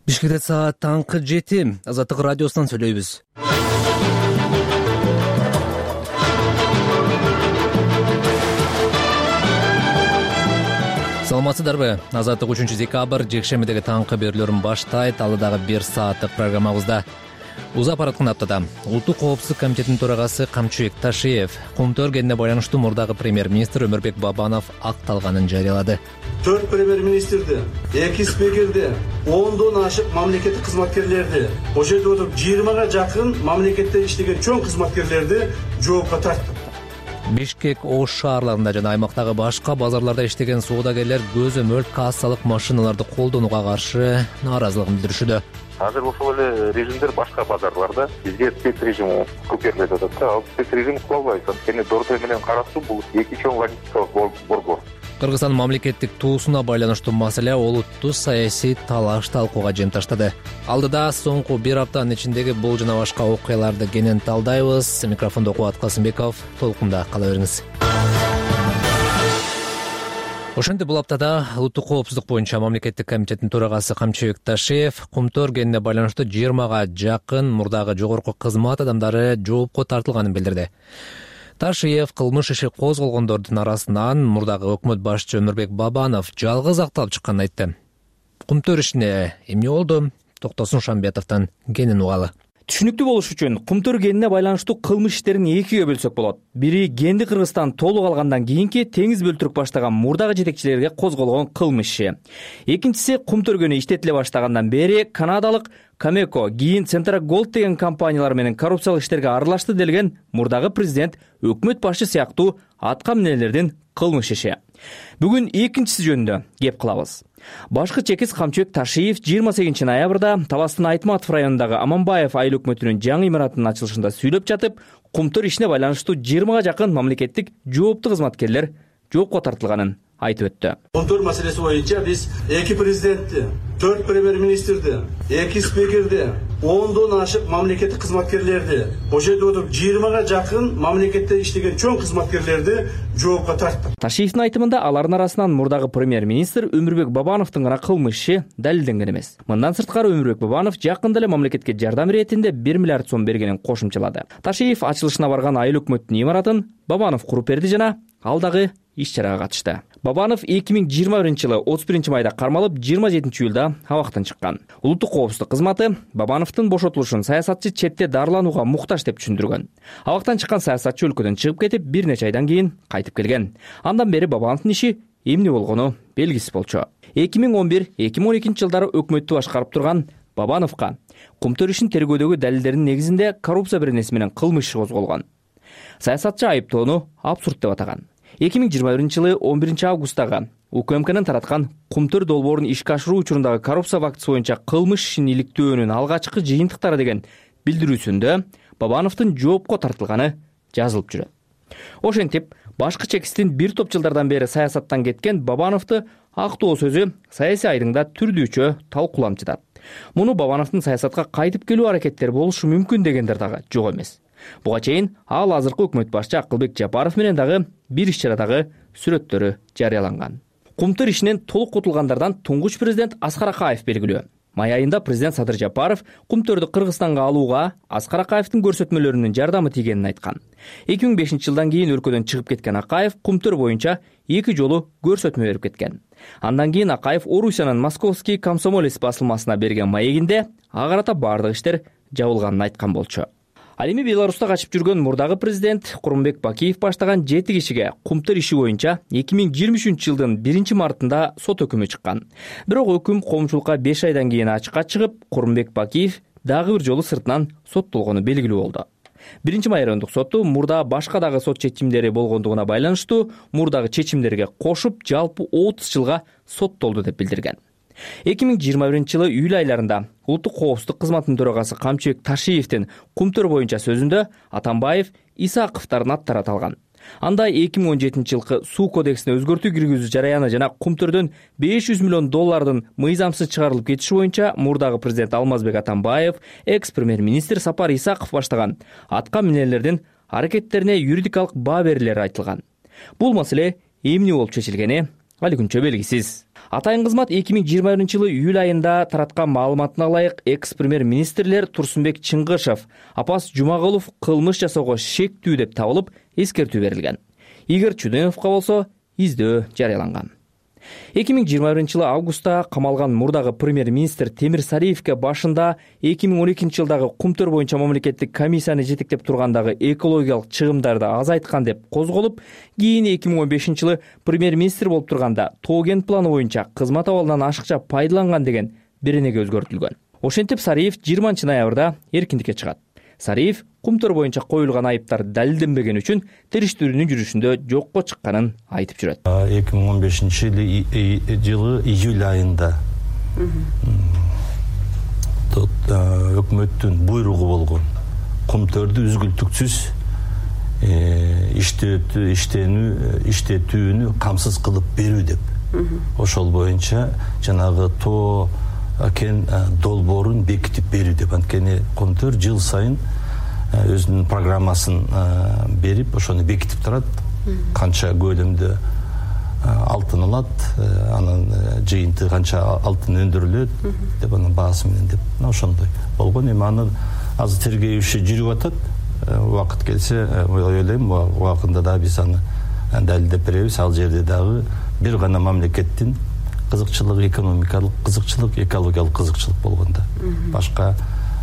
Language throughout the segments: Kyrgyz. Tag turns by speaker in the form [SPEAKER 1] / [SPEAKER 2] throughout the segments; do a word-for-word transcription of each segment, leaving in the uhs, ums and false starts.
[SPEAKER 1] Бишкекте саат таңкы жети. Азаттык радиосунан сүйлөйбүз. Саламатсыздарбы? Азаттык үчүнчү декабрь жекшембидеги таңкы берүүлөрүн баштайт. Ал дагы бир сааттык программабызда. Узап бараткан аптада Улуттук коопсуздук комитетинин төрагасы Камчыбек Ташиев кумту өргөнүнө байланыштуу мурдагы премьер-министр Өмүрбек Бабанов акталганын жарыялады.
[SPEAKER 2] төрт премьер-министрди, эки спикерди, ондон ашык мамлекеттик кызматкерлерди, ошол жерде отуруп жыйырмага жакын мамлекетте иштеген чоң кызматкерлерди жоопко тарттым.
[SPEAKER 1] Бишкек, Ош шаарларында жана аймактагы башка базарларда иштеген соодагерлер көзөмөл кассалык машиналарды колдонууга каршы нааразылыгын билдиришүүдө.
[SPEAKER 3] Азыр ошол эле режимдер башка базарларда бизге спец режим көтөрүлүп атат да. Ал спец режим кылбайт. Анткени Дордой менен Карасуу бул эки чоң логистикалык борбор.
[SPEAKER 1] Кыргызстан мамлекеттик туусуна байланыштуу маселе олуттуу саясий талаш талкууга жемташтады. Алдыда соңку бир аптанын ичиндеги бул жана башка окуяларды кенен талдайбыз. Микрофондо Кубат Касымбеков, толкунда кала бериңиз. Ошентип бул аптада Улуттук коопсуздук боюнча мамлекеттик комитеттин төрагасы Камчыбек Ташиев кумту өргөнүнө байланыштуу жыйырмага жакын мурдагы жогорку кызмат адамдары жоопко тартылганын билдирди. Ташиев кылмыш иши козголгондордун арасынан мурдагы өкмөт башчы Өмүрбек Бабанов жалгыз акталып чыкканын айтты. Кумту ишине эмне болду? Токтосун Шамбетовдон кенен угалы.
[SPEAKER 4] Түшүнүктүү болуш үчүн кумту өргөнүнө байланыштуу кылмыш иштерин экиге бөлсөк болот. Бири Генди Кыргызстан толук алгандан кийинки теңиз бөлтүрүк баштаган мурдагы жетекчилерге козголгон кылмыш иши. Экинчиси кумту өргөнү иштетиле баштагандан бери канадалык Камеко, кийин Центра Голд деген компаниялар менен коррупциялык иштерге аралашты делген мурдагы президент, өкмөт башчы сыяктуу атка минелердин кылмыш иши. Бүгүн экинчиси жөнүндө кеп кылабыз. Башкы чекис Камчыбек Ташиев жыйырма сегизинчи ноябрда Таластын Айтматов районундагы Аманбаев айыл өкмөтүнүн жаңы имаратынын ачылышында сүйлөп жатып, кумту ишине байланыштуу жыйырмага жакын мамлекеттик жооптуу кызматкерлер жоопко тартылганын айтып өттү.
[SPEAKER 2] Кумту маселеси боюнча биз эки президентти, төрт премьер-министрди, эки спикерди, ондон ашык мамлекеттик кызматкерлерди, ошол жерде отуруп жыйырмага жакын мамлекетте иштеген чоң кызматкерлерди жоопко тарттык.
[SPEAKER 4] Ташиевдин айтымында алардын арасынан мурдагы премьер-министр Өмүрбек Бабановдун гана кылмыш иши далилденген эмес. Мындан сырткары Өмүрбек Бабанов жакында эле мамлекетке жардам иретинде бир миллиард сом бергенин кошумчалады. Ташиев ачылышына барган айыл өкмөттүн имаратын Бабанов куруп берди жана ал дагы иш-чарага катышты. Бабанов эки миң жыйырма биринчи жылы отуз биринчи майда кармалып, жыйырма жетинчи июлда абактан чыккан. Улуттук коопсуздук кызматы Бабановдун бошотулушун саясатчы четте дарыланууга муктаж деп түшүндүргөн. Абактан чыккан саясатчы өлкөдөн чыгып кетип, бир нече айдан кийин кайтып келген. Андан бери Бабановдун иши эмне болгону белгисиз болчу. эки миң он бир эки миң он экинчи жылдары өкмөттү башкарып турган Бабановго кумту ишин тергөөдөгү далилдердин негизинде коррупция беренеси менен кылмыш иши козголгон. Саясатчы айыптоону абсурд деп атаган. эки миң жыйырма биринчи жылы он биринчи августтагы УКМКнын тараткан кумту долбоорун ишке ашыруу учурундагы коррупция фактысы боюнча кылмыш ишин иликтөөнүн алгачкы жыйынтыктары деген билдирүүсүндө Бабановдун жоопко тартылганы жазылып жүрөт. Ошентип, башкы чекистин бир топ жылдардан бери саясаттан кеткен Бабановду актоо сөзү саясий айдыңда түрдүүчө талкууламчытат. Муну Бабановдун саясатка кайтып келүү аракеттери болушу мүмкүн дегендер дагы жок эмес. Буга чейин ал азыркы өкмөт башчы Акылбек Жапаров менен дагы бир иш-чарадагы сүрөттөрү жарыяланган. Кумту ишинен толук кутулгандардан туңгуч президент Аскар Акаев белгилүү. Май айында президент Садыр Жапаров кумтөрдү Кыргызстанга алууга Аскар Акаевдин көрсөтмөлөрүнүн жардамы тийгенин айткан. эки миң бешинчи жылдан кийин өлкөдөн чыгып кеткен Акаев кумтөр боюнча эки жолу көрсөтмө берип кеткен. Андан кийин Акаев Орусиянын Московский комсомолец басылмасына берген маегинде ага карата бардык иштер жабылганын айткан болчу. Ал эми Беларуста качып жүргөн мурдагы президент Курманбек Бакиев баштаган жети кишиге кумту иши боюнча эки миң жыйырма үчүнчү жылдын биринчи мартында сот өкүмү чыккан. Бирок өкүм коомчулукка беш айдан кийин ачыкка чыгып, Курманбек Бакиев дагы бир жолу сыртынан соттолгону белгилүү болду. Биринчи май райондук соту мурда башка дагы сот чечимдери болгондугуна байланыштуу мурдагы чечимдерге кошуп жалпы отуз жылга соттолду деп билдирген. эки миң жыйырма биринчи жылы июль айларында Улуттук коопсуздук кызматынын төрагасы Камчыбек Ташиевдин кумтөр боюнча сөзүндө Атамбаев, Исаковдордун аттары аталган. Анда эки миң он жетинчи жылкы суу кодексине өзгөртүү киргизүү жараяны жана кумтөрдөн беш жүз миллион доллардын мыйзамсыз чыгарылып кетиши боюнча мурдагы президент Алмазбек Атамбаев, экс-премьер-министр Сапар Исаков баштаган атка минелердин аракеттерине юридикалык баа берилери айтылган. Бул маселе эмне болуп чечилгени али күнчө белгисиз. Атайын кызмат эки миң жыйырма биринчи жылы июль айында тараткан маалыматына ылайык экс премьер министрлер Турсунбек Чыңгышев, Апас Жумагулов кылмыш жасоого шектүү деп табылып, эскертүү берилген. Игорь Чуденовго болсо издөө жарыяланган. эки миң жыйырма биринчи жылы августта камалган мурдагы премьер-министр Темир Сариевке башында эки миң он экинчи жылдагы кумтөр боюнча мамлекеттик комиссияны жетектеп тургандагы экологиялык чыгымдарды азайткан деп козголуп, кийин эки миң он бешинчи жылы премьер-министр болуп турганда Тоо кен планы боюнча кызмат абалынан ашыкча пайдаланган деген беренеге өзгөртүлгөн. Ошентип Сариев жыйырманчы ноябрда эркиндикке чыгат. Сариев кумтөр боюнча коюлган айыптар далилденбеген үчүн териштирүүнүн жүрүшүндө жокко чыкканын айтып жүрөт.
[SPEAKER 5] эки миң он бешинчи жылы июль айында өкмөттүн буйругу болгон кумтөрдү үзгүлтүксүз иштенүү иштетүүнү камсыз кылып берүү деп. Ошол боюнча жанагы Тоо кен долбоорун бекитип берүү деп. Анткени кумтөр жыл сайын өзүнүн программасын берип, ошону бекитип турат. Канча көлөмдө алтын алат, анын жыйынтыгы канча алтын өндүрүлөт деп, анын баасы менен деп. Ошондой болгон. Эми аны азыр тергөө иши жүрүп атат. Убакыт келсе, ойлойм, убакында да биз аны далилдеп беребиз. Ал жерде дагы бир гана мамлекеттин кызыкчылык, экономикалык кызыкчылык, экологиялык кызыкчылык болгондо. Башка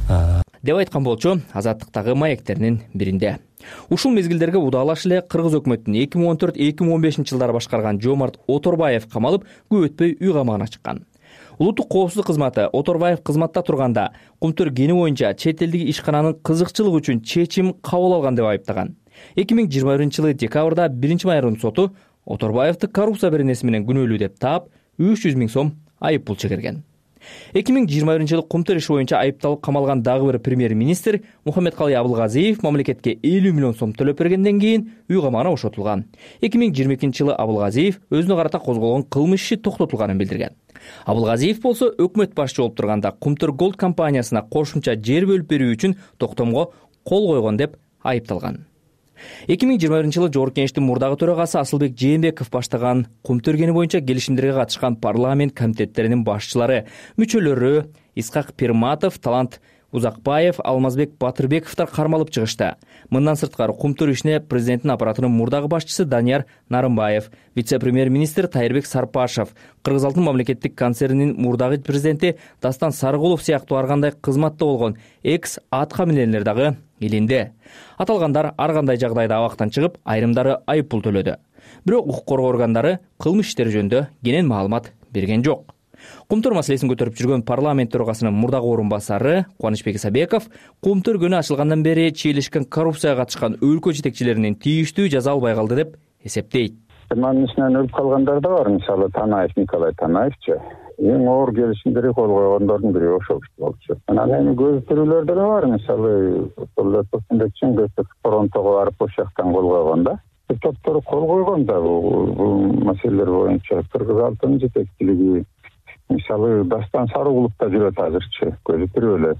[SPEAKER 4] деп айткан болчу Азаттыктагы маектеринин биринде. Ушул мезгилдерге удаалаш эле кыргыз өкмөтүнүн эки миң он төрт эки миң он бешинчи жылдары башкарган Жомарт Оторбаев камалып, көп өтпөй үй камагына чыккан. Улуттук коопсуздук кызматы Оторбаев кызматта турганда кумтөр кени боюнча чет элдик ишкананын кызыкчылыгы үчүн чечим кабыл алган деп айыптаган. эки миң жыйырма биринчи жылы декабрда биринчи майрдын соту Оторбаевди коррупция беренеси менен күнөөлүү деп таап, үч жүз миң сом айып пул чегерген. эки миң жыйырма биринчи жылы кумтөр иши боюнча айыпталып камалган дагы бир премьер-министр Мухаммедкалый Абылгазиев мамлекетке элүү миллион сом төлөп бергенден кийин үй камагына бошотулган. эки миң жыйырма экинчи жылы Абылгазиев өзүнө карата козголгон кылмыш иши токтотулганын билдирген. Абылгазиев болсо өкмөт башчы болуп турганда Кумтөр Голд компаниясына кошумча жер бөлүп берүү үчүн токтомго кол койгон деп айыпталган. эки миң жыйырма биринчи жылы Жогорку Кеңештин мурдагы төрагасы Асылбек Жээнбеков баштаган кумтөр кени боюнча келишимдерге катышкан парламент комитеттеринин башчылары, мүчөлөрү Исхак Пирматов, Талант Узакбаев, Алмазбек Батырбековдор кармалып чыгышты. Мындан сырткары кумтөр ишине президенттин аппаратынын мурдагы башчысы Данияр Нарымбаев, вице-премьер-министр Тайырбек Сарпашев, Кыргыз Алтын мамлекеттик концернинин мурдагы президенти Дастан Сарыгулов сыяктуу ар кандай кызматта болгон экс атка минелер дагы илинде. Аталгандар ар кандай жагдайда абактан чыгып, айрымдары айып пул төлөдү. Бирок укук коргоо органдары кылмыш иштери жөнүндө кенен маалымат берген жок. Кумтөр маселесин көтөрүп жүргөн парламент төрагасынын мурдагы орун басары Кубанычбек Исабеков кумтөр күнү ачылгандан бери чийлешкен коррупцияга катышкан өлкө жетекчилеринин тийиштүү жаза албай калды деп эсептейт.
[SPEAKER 6] Манысынан өлүп калгандар да бар. Мисалы Танаев, Николай Танаевчы. Эң оор келишимдерди кол койгондордун бири ошол болчу. Анан эми көз тирүүлөр да бар. Мисалы Турсунбек Чыңгышев Торонтого барып ошол жактан кол койгон да. Топтор кол койгон да бул маселелер боюнча. Кыргыз Алтын жетекчилиги мисалы Дастан Сарыгулов да жүрөт азырчы. Көзү тирүү эле.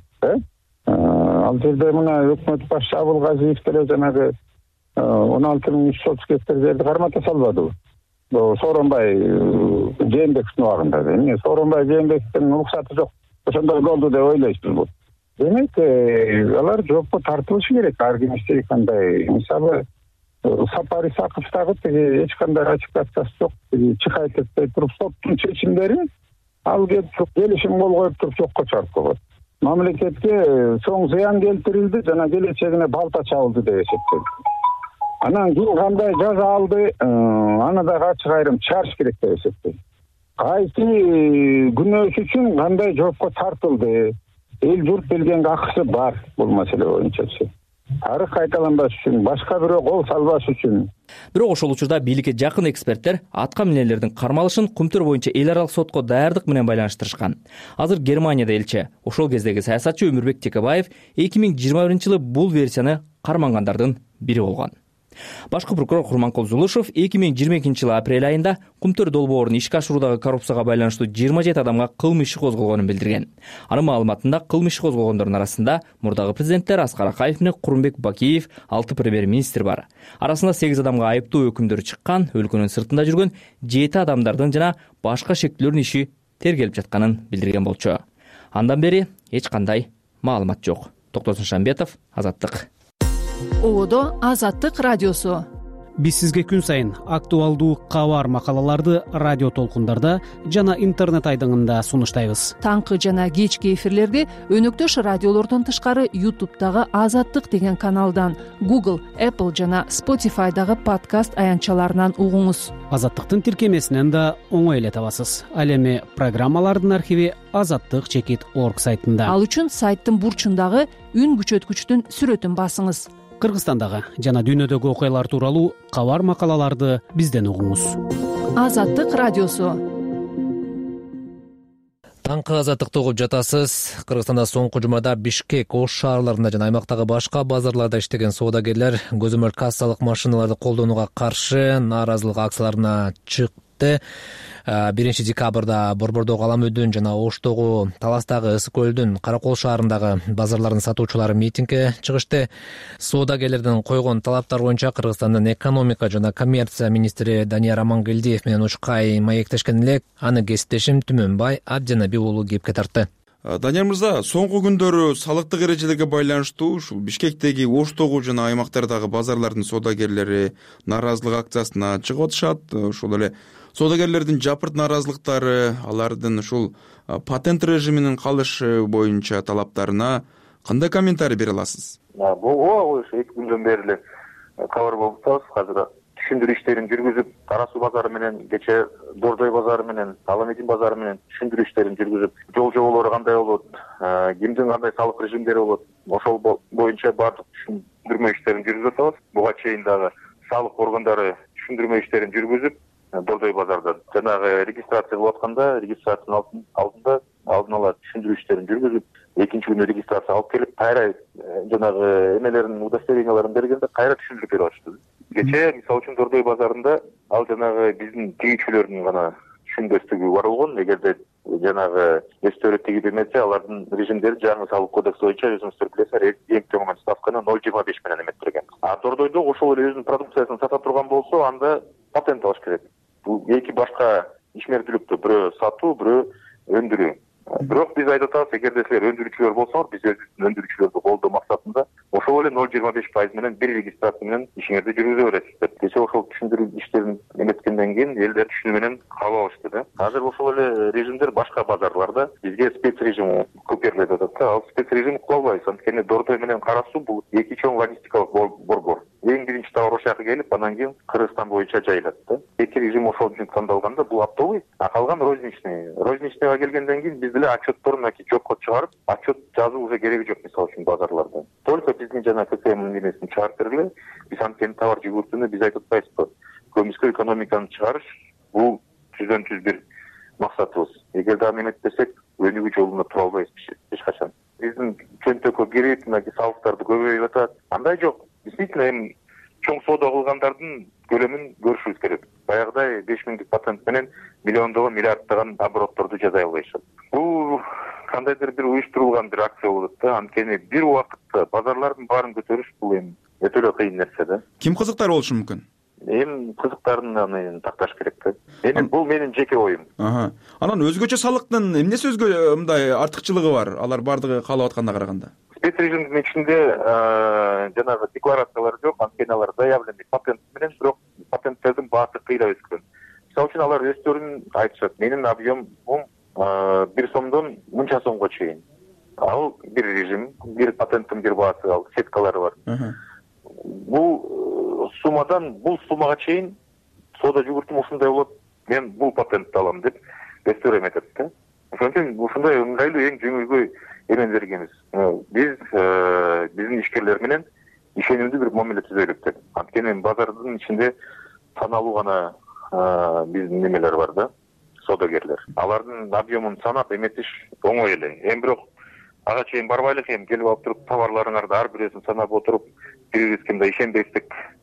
[SPEAKER 6] Ал жерде мына өкмөт башчы Абылгазиев деле жанагы он алты миң үч жүз отуз гектар жерди кармата салбадыбы? Сооронбай Жээнбековдун убагында. Эмне Сооронбай Жээнбековдун уруксаты жок. Ошондой болду деп ойлойсуз бул. Демек, алар жоопко тартылышы керек. Ар ким иштей кандай. Мисалы Сапар Исаковдагы тиги эч кандай ратификациясы жок. Чыгайт этпей туруп соттун чечимдерин ал келишим кол коюп туруп жокко чыгарып койгон. Мамлекетке чоң зыян келтирилди жана келечегине балта чабылды деп эсептейт. Анан ким кандай жаза алды, аны да ачык айрым чыгарыш керек деп эсептейт. Кайсы күнөөсү үчүн кандай жоопко тартылды, эл журт билгенге акысы бар бул маселе боюнча. Тарых кайталанбаш үчүн, башка бирөө кол салбаш үчүн.
[SPEAKER 4] Бирок ошол учурда бийликке жакын эксперттер атка минелердин кармалышын кумтөр боюнча эл аралык сотко даярдык менен байланыштырышкан. Азыр Германияда элчи, ошол кездеги саясатчы Өмүрбек Текебаев эки миң жыйырма биринчи жылы бул версияны кармангандардын бири болгон. Башкы прокурор Курманкул Зулушев эки миң жыйырма экинчи жылы апрель айында Кумтөр долбоорун ишке ашыруудагы коррупцияга байланыштуу жыйырма жети адамга кылмыш иши козголгонун билдирген. Анын маалыматында кылмыш иши козголгондордун арасында мурдагы президенттер Аскар Акаев менен Курманбек Бакиев, алты премьер-министр бар. Арасында сегиз адамга айыптуу өкүмдөр чыккан, өлкөнүн сыртында жүргөн жети адамдардын жана башка шектүүлөрдүн иши тергелип жатканын билдирген болчу. Андан бери эч кандай маалымат жок. Токтосун Шамбетов, Азаттык.
[SPEAKER 7] Одо Азаттык радиосу.
[SPEAKER 8] Биз сизге күн сайын актуалдуу кабар макалаларды радио толкундарда жана интернет айдыңында сунуштайбыз.
[SPEAKER 7] Таңкы жана кечки эфирлерди өнөктөш радиолордон тышкары YouTube'дагы Азаттык деген каналдан, Google, Apple жана Spotify'дагы подкаст аянтчаларынан угуңуз.
[SPEAKER 8] Азаттыктын тиркемесинен да оңой эле табасыз. Ал эми программалардын архиви азаттык чекит орг сайтында.
[SPEAKER 7] Ал үчүн сайттын бурчундагы үн күчөткүчтүн сүрөтүн басыңыз.
[SPEAKER 8] Кыргызстандагы жана дүйнөдөгү окуялар тууралуу кабар макалаларды бизден угуңуз.
[SPEAKER 7] Азаттык радиосу.
[SPEAKER 1] Таңкы Азаттыкты угуп жатасыз. Кыргызстанда соңку жумада Бишкек, Ош шаарларында жана аймактагы башка базарларда иштеген соодагерлер көзөмөл кассалык машиналарды колдонууга каршы нааразылык акцияларына чыкты. биринчи декабрда Борбордогу Аламөдүн жана Оштогу, Таластагы, Ысык көлдүн, Каракол шаарындагы базарлардын сатуучулары митингге чыгышты. Соодагерлердин койгон талаптары боюнча Кыргызстандын экономика жана коммерция министри Данияр Амангелдиев менен Учкай маектешкен элек, аны кесиптешим Түмөнбай Абдинаби уулу кепке тартты.
[SPEAKER 9] Данияр мырза, соңку күндөрү салыктык эрежелерге байланыштуу ушул Бишкектеги, Оштогу жана аймактардагы базарлардын соодагерлери нааразылык акциясына чыгып атышат. Ошол эле соодагерлердин жапырт нааразылыктары, алардын ушул патент режиминин калышы боюнча талаптарына кандай комментарий бере аласыз?
[SPEAKER 3] Бул ошо эки күндөн бери эле кабар болуп атабыз. Азыр түшүндүрүү иштерин жүргүзүп, Кара суу базары менен, кече Дордой базары менен, Аламедин базары менен түшүндүрүү иштерин жүргүзүп, жол жоболору кандай болот, кимдин кандай салык режимдери болот, ошол боюнча баардык түшүндүрмө иштерин жүргүзүп атабыз. Буга чейин дагы салык органдары түшүндүрмө иштерин жүргүзүп, Дордой базарда жанагы регистрация болуп атканда, регистрациянын алдында алдын ала түшүндүрүү иштерин жүргүзүп, экинчи күнү регистрация алып келип, кайра жанагы эмелерин, удостоверенияларын бергенде кайра түшүндүрүп берип атышты. Кече, мисалы үчүн Дордой базарында ал жанагы биздин тигүүчүлөрдүн гана түшүнбөстүгү бар болгон. Эгерде жанагы өстөрү тигип эмесе, алардын режимдери жаңы салык кодекси боюнча өзүңүздөр билесиздер, эң төмөн ставканы ноль жыйырма беш менен эметтирген. А Дордойдо ошол эле өзүнүн продукциясын сата турган болсо, анда патент алыш керек. Бул эки башка ишмердүүлүктү, бирөө сатуу, бирөө өндүрүү. Бирок биз айтып атабыз, эгерде силер өндүрүүчүлөр болсоңор, биз өзүбүздүн өндүрүүчүлөрдү колдоо максатында ошол эле ноль жыйырма беш пайыз менен бир регистрация менен ишиңерди жүргүзө бересиздер. Кече ошол түшүндүрүү иштерин эметкенден кийин элдер түшүнүү менен кабыл алышты да. Азыр ошол эле режимдер башка базарларда бизге спец режим көп берилет атат да. Ал спец режим кула албайбыз. Анткени Дордой менен Кара суу бул эки чоң логистикалык борбор. Эң биринчи товар ошол жака келип, анан кийин Кыргызстан боюнча жайылат да. Эки режим ошол үчүн тандалганда бул оптовый, а калган розничный. Розничныйга келгенден кийин биз деле отчетторун жокко чыгарып, отчет жазуу уже кереги жок, мисалы үчүн базарларда. Только биздин жана ККМдин эмесин чыгарып бергиле. Биз анткени товар жүгүртүүнү биз айтып атпайбызбы? Көмүскө экономиканы чыгарыш бул жүздөн жүз бир максатыбыз. Эгерде аны эметпесек, өнүгүү жолунда тура албайбыз эч качан. Биздин чөнтөккө кирип, мынакей салыктарды көбөйүп атат. Андай жок. Действительно, эми чоң соода кылгандардын көлөмүн көрүшүбүз керек. Баягыдай беш миңдик патент менен миллиондогон, миллиарддаган оборотторду жасай албайшат. Бул кандайдыр бир уюштурулган бир акция болот да. Анткени бир убакытта базарлардын баарын көтөрүш бул эми өтө эле кыйын нерсе да.
[SPEAKER 9] Ким кызыктар болушу мүмкүн?
[SPEAKER 3] Эми кызыктарын аны такташ керек да. Эми бул менин жеке оюм.
[SPEAKER 9] Аха. Анан өзгөчө салыктын эмнеси өзгө мындай артыкчылыгы бар? Алар бардыгы каалап атканга караганда.
[SPEAKER 3] Спец режимдин ичинде жанагы декларациялар жок, анткени алар заявленный патент менен, бирок патенттердин баасы кыйла өскөн. Мисалы үчүн алар өздөрүн айтышат, менин объемум бир сомдон мынча сомго чейин. Ал бир режим, бир патенттин бир баасы, ал сеткалары бар. Бул суммадан бул суммага чейин соода жүгүртүм ушундай болот, мен бул патентти алам деп өздөрү эметет да. Ошон үчүн ушундай ыңгайлуу, эң жеңилгөй эмен бергенбиз. Биз биздин ишкерлер менен ишенимдүү бир мамиле түзөлүп деп. Анткени базардын ичинде саналуу гана биздин немелер бар да, соодагерлер. Алардын объемун санап эметиш оңой эле. Эми бирок ага чейин барбайлык, эми келип алып туруп товарларыңарды ар бирөөсүн санап отуруп, бирибизге мындай ишенбестик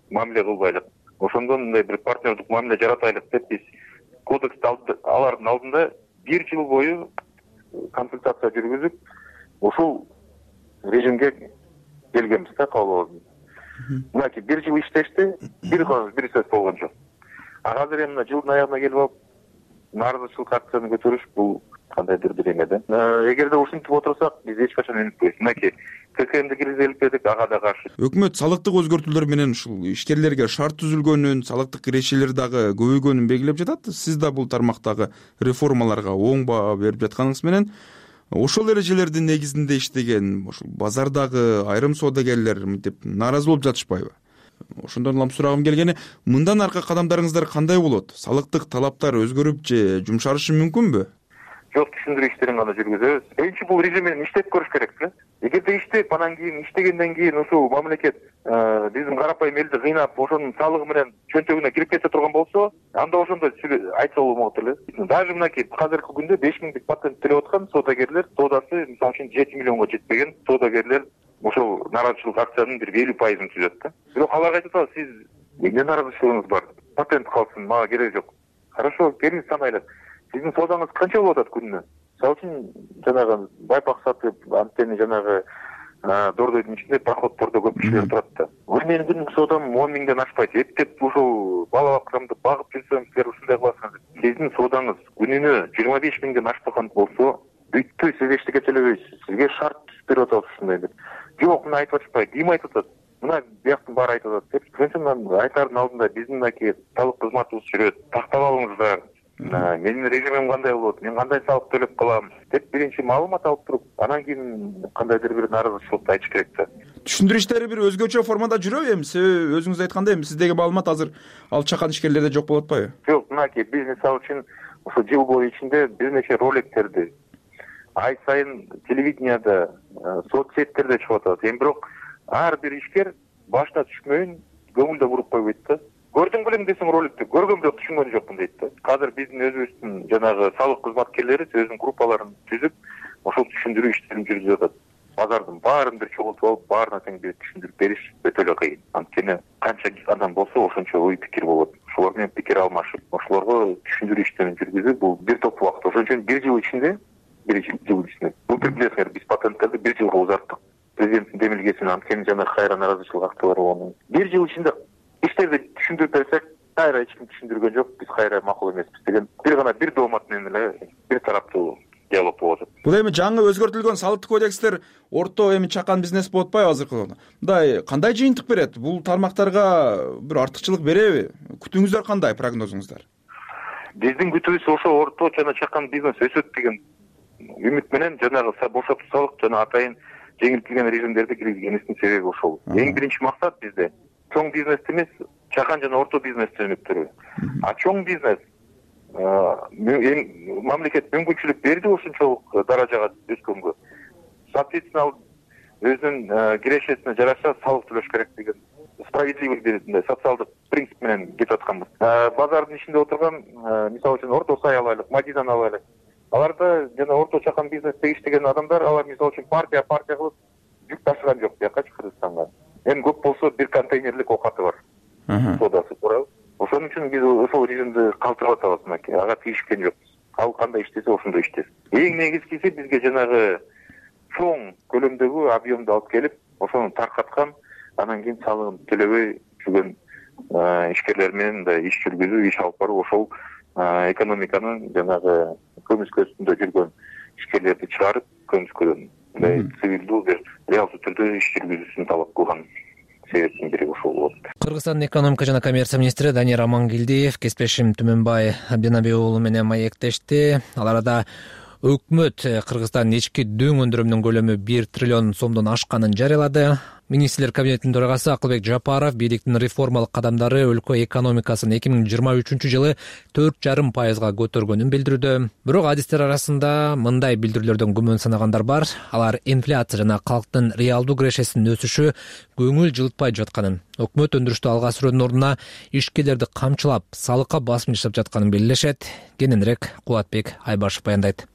[SPEAKER 3] мамиле кылбайлык, ошондон мындай бир партнердик мамиле жаратайлык деп биз кодексти алардын алдында бир жыл бою консультация жүргүзүп ушул режимге келгенбиз да кабыл. Мынакей бир жыл иштешти, бир бир сөз болгон жок. А азыр эми мына жылдын аягына келип алып нааразычылык акцияны көтөрүш бул кандайдыр бир эме да. Эгерде ушинтип отурсак, биз эч качан өнүкпөйбүз. Мынакей ККМди киргизелип бердик, ага да каршы.
[SPEAKER 9] Өкмөт салыктык өзгөртүүлөр менен ушул ишкерлерге шарт түзүлгөнүн, салыктык эрешелер дагы көбөйгөнүн белгилеп жатат. Сиз да бул тармактагы реформаларга оң баа берип жатканыңыз менен ошол эрежелердин негизинде иштеген ушул базардагы айрым соодагерлер мынтип нааразы болуп жатышпайбы? Ошондон улам сурагым келгени, мындан аркы кадамдарыңыздар кандай болот? Салыктык талаптар өзгөрүп же жумшарышы мүмкүнбү?
[SPEAKER 3] Жок, түшүндүрүү иштерин гана жүргүзөбүз. Биринчи бул режим менен иштеп көрүш керек эле. Эгерде иштеп, анан кийин иштегенден кийин ушул мамлекет биздин карапайым элди кыйнап, ошонун салыгы менен чөнтөгүнө кирип кете турган болсо, анда ошондой айтса болмок эле. Даже мынакей азыркы күндө беш миңдик патент төлөп аткан соодагерлер, соодасы мисалы үчүн жети миллионго жетпеген соодагерлер ошол нааразычылык акциянын бир элүү пайызын түзөт да. Бирок аларга айтат, сиз эмне нааразычылыгыңыз бар? Патент калсын, мага кереги жок. Хорошо, келиңиз санайлы. Сиздин соодаңыз канча болуп атат күнүнө? Мисалы үчүн жанагы байпак сатып, антени жанагы дордойдун ичинде проходтордо көп кишилер турат да. Менин күнүмдүк соодам он миңден ашпайт. Эптеп ушул бала бакканды багып жүрсөм, силер ушундай кыласыңар. Сиздин соодаңыз күнүнө жыйырма беш миңден ашпаган болсо, бүттү, сиз эчтеке төлөбөйсүз. Сизге шарт берип атат ушундай деп. Жок, мына айтып атышпайт. Ким айтып атат? Мына бияктын баары айтып атат деп. Ошондон айтардын алдында биздин мынакей салык кызматыбыз жүрөт. Тактап алыңыздар. Менин режимим кандай болот, мен кандай салык төлөп калам деп биринчи маалымат алып туруп, анан кийин кандайдыр бир нааразычылыкты айтыш керек да.
[SPEAKER 9] Түшүндүрүү иштери бир өзгөчө формада жүрөбү эми? Себеби өзүңүз айткандай, эми сиздеги маалымат азыр ал чакан ишкерлерде жок болуп атпайбы?
[SPEAKER 3] Жок, мынакей биз мисалы үчүн ошо жыл бою ичинде бир нече роликтерди ай сайын телевиденияда, соцсеттерде чыгып атат. Эми бирок ар бир ишкер башына түшмөйүн көңүлдө буруп койбойт да. Көрдүң белең десең роликти, көргөн бирок түшүнгөн жокмун дейт да. Азыр биздин өзүбүздүн жанагы салык кызматкерлери өзүнүн группаларын түзүп, ошол түшүндүрүү иштерин жүргүзүп атат. Базардын баарын бир чогултуп алып, баарына тең бир түшүндүрүп бериш өтө эле кыйын. Анткени канча адам болсо, ошончо ой пикир болот. Ошолор менен пикир алмашып, ошолорго түшүндүрүү иштерин жүргүзүп, бул бир топ убакыт. Ошон үчүн бир жыл ичинде, бир жыл ичинде. Бул билесиңер, биз патенттерди бир жылга узарттык. Президенттин демилгесинен, анткени жана кайра нааразычылык актылары болгон. Бир жыл ичинде иштерди түшүндүрүп берсек, кайра эч ким түшүндүргөн жок, биз кайра макул эмеспиз деген бир гана бир доомат менен эле бир тараптуу диалог болуп атат.
[SPEAKER 9] Бул эми жаңы өзгөртүлгөн салыктык кодекстер орто эми чакан бизнес болуп атпайбы азыркы? Мындай кандай жыйынтык берет? Бул тармактарга бир артыкчылык береби? Күтүүңүздөр кандай, прогнозуңуздар?
[SPEAKER 3] Биздин күтүүбүз ошо орто жана чакан бизнес өсөт деген үмүт менен жанагы бошотуу салык жана атайын жеңилтилген режимдерди киргизгенибиздин себеби ошол. Эң биринчи максат бизде чоң бизнести эмес, чакан жана орто бизнести өнүктүрүү. А чоң бизнес мамлекет мүмкүнчүлүк берди ушунчалык даражага өскөнгө. Соответственно, өзүнүн кирешесине жараша салык төлөш керек деген справедливый деген социалдык принцип менен кетип атканбыз. Базардын ичинде отурган, мисалы үчүн орто сай алайлык, Мадинаны алайлык. Аларда жана орто чакан бизнесте иштеген адамдар, алар мисалы үчүн партия партия кылып жүк ташыган жок биякачы Кыргызстанга. Эми көп болсо бир контейнерлик оокаты бар. Соодасы туурабы? Ошон үчүн биз ошол режимди калтырып атабыз мынакей. Ага тийишкен жокпуз. Ал кандай иштесе ошондой иштесин. Эң негизгиси бизге жанагы чоң көлөмдөгү объемду алып келип, ошону таркаткан, анан кийин салыгын төлөбөй жүргөн ишкерлер менен да иш жүргүзүү, иш алып баруу, ошол экономиканын жанагы көмүскөсүндө жүргөн ишкерлерди чыгарып, көмүскөдөн мындай цивилдүү бир реалдуу түрдө иш жүргүзүүсүн талап кылган себептин бири ошол болот.
[SPEAKER 1] Кыргызстандын экономика жана коммерция министри Данияр Амангелдиев кесиптешим Түмөнбай Абдинабек уулу менен маектешти. Ал арада өкмөт Кыргызстандын ички дөң өндүрүмүнүн көлөмү бир триллион сомдон ашканын жарыялады. Министрлер кабинетинин төрагасы Акылбек Жапаров бийликтин реформалык кадамдары өлкө экономикасын эки миң жыйырма үчүнчү жылы төрт жарым пайызга көтөргөнүн билдирүүдө. Бирок адистер арасында мындай билдирүүлөрдөн күмөн санагандар бар. Алар инфляция жана калктын реалдуу кирешесинин өсүшү көңүл жылытпай жатканын, өкмөт өндүрүштү алга сүрөөнүн ордуна ишкерлерди камчылап, салыкка басым жасап жатканын белгилешет. Кененирээк Кубатбек Айбашев баяндайт.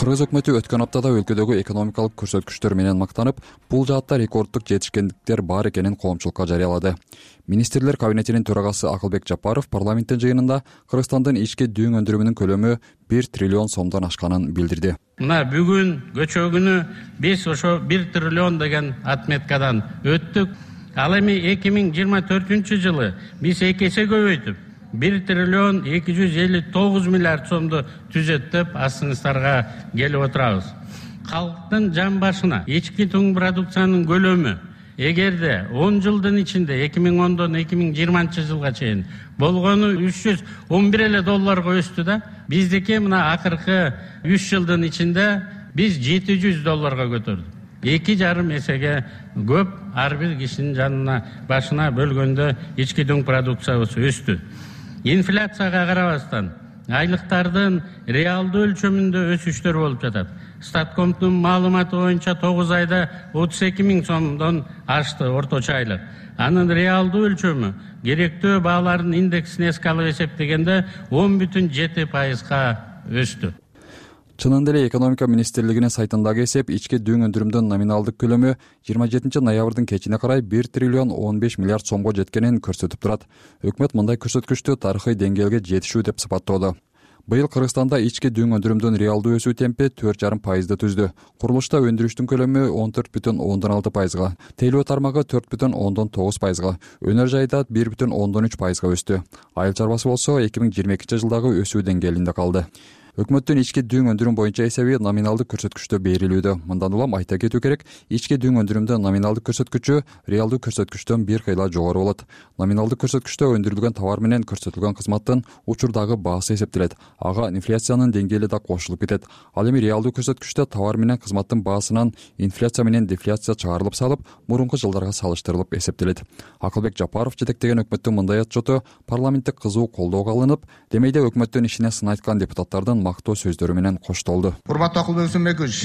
[SPEAKER 10] Кыргыз өкмөтү өткөн аптада өлкөдөгү экономикалык көрсөткүчтөр менен мактанып, бул жаатта рекорддук жетишкендиктер бар экенин коомчулукка жарыялады. Министрлер кабинетинин төрагасы Акылбек Жапаров парламенттин жыйынында Кыргызстандын ички дүйн өндүрүмүнүн көлөмү бир триллион сомдон ашканын билдирди.
[SPEAKER 11] Мына бүгүн көчөгүнү биз ошо бир триллион деген отметкадан өттүк. Ал эми эки миң жыйырма төртүнчү жылы биз эки эсе көбөйтүп бир триллион эки жүз элүү тогуз миллиард сомду түзөт деп астыңыздарга келип отурабыз. Калктын жан башына ички тың продукциянын көлөмү эгерде он жылдын ичинде эки миң ондон эки миң жыйырманчы жылга чейин болгону үч жүз он бир эле долларга өстү да, биздики мына акыркы үч жылдын ичинде биз жети жүз долларга көтөрдүк. Эки жарым эсеге көп ар бир кишинин жанына башына бөлгөндө ички тың продукциябыз өстү. Инфляцияга карабастан айлыктардын реалдуу өлчөмүндө өсүштөр болуп жатат. Статкомдун маалыматы боюнча тогуз айда отуз эки миң сомдон ашты орточо айлык. Анын реалдуу өлчөмү керектөө баалардын индексин эске алып эсептегенде он бүтүн жети пайызга өстү.
[SPEAKER 10] Чынында эле экономика министрлигинин сайтындагы эсеп ички дүйн өндүрүмдүн номиналдык көлөмү жыйырма жетинчи ноябрдын кечине карай бир триллион он беш миллиард сомго жеткенин көрсөтүп турат. Өкмөт мындай көрсөткүчтү тарыхый деңгээлге жетишүү деп сыпаттоодо. Быйыл Кыргызстанда ички дүйн өндүрүмдүн реалдуу өсүү темпи төрт жарым пайызды түздү. Курулушта өндүрүштүн көлөмү он төрт бүтүн ондон алты пайызга, тейлөө тармагы төрт бүтүн ондон тогуз пайызга, өнөр жайда бир бүтүн ондон үч пайызга өстү. Айыл чарбасы болсо эки миң жыйырма экинчи жылдагы өсүү деңгээлинде калды. Өкмөттүн ички дүйн өндүрүм боюнча эсеби номиналдык көрсөткүчтө берилүүдө. Мындан улам айта кетүү керек, ички дүйн өндүрүмдүн номиналдык көрсөткүчү реалдуу көрсөткүчтөн бир кыйла жогору болот. Номиналдык көрсөткүчтө өндүрүлгөн товар менен көрсөтүлгөн кызматтын учурдагы баасы эсептелет. Ага инфляциянын деңгээли да кошулуп кетет. Ал эми реалдуу көрсөткүчтө товар менен кызматтын баасынан инфляция менен дефляция чыгарылып салып, мурунку жылдарга салыштырылып эсептелет. Акылбек Жапаров жетектеген өкмөттүн мындай отчоту парламентте кызуу колдоого алынып, демейде өкмөттүн ишине сын айткан депутаттардын мактоо сөздөрү менен коштолду.
[SPEAKER 12] Урматтуу Акылбек Усунбекович,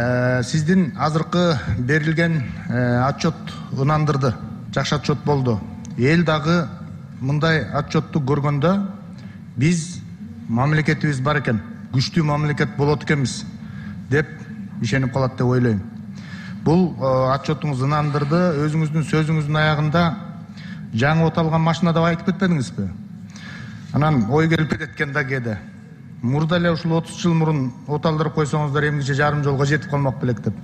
[SPEAKER 12] сиздин азыркы берилген отчет ынандырды. Жакшы отчет болду. Эл дагы мындай отчетту көргөндө биз мамлекетибиз бар экен, күчтүү мамлекет болот экенбиз деп ишенип калат деп ойлойм. Бул отчетуңуз ынандырды. Өзүңүздүн сөзүңүздүн аягында жаңы оталган машина деп айтып кетпедиңизби? Анан ой келип кетет экен да кээде. Мурда эле ушул отуз жыл мурун оталдырып койсоңуздар эмгиче жарым жолго жетип калмак белек деп.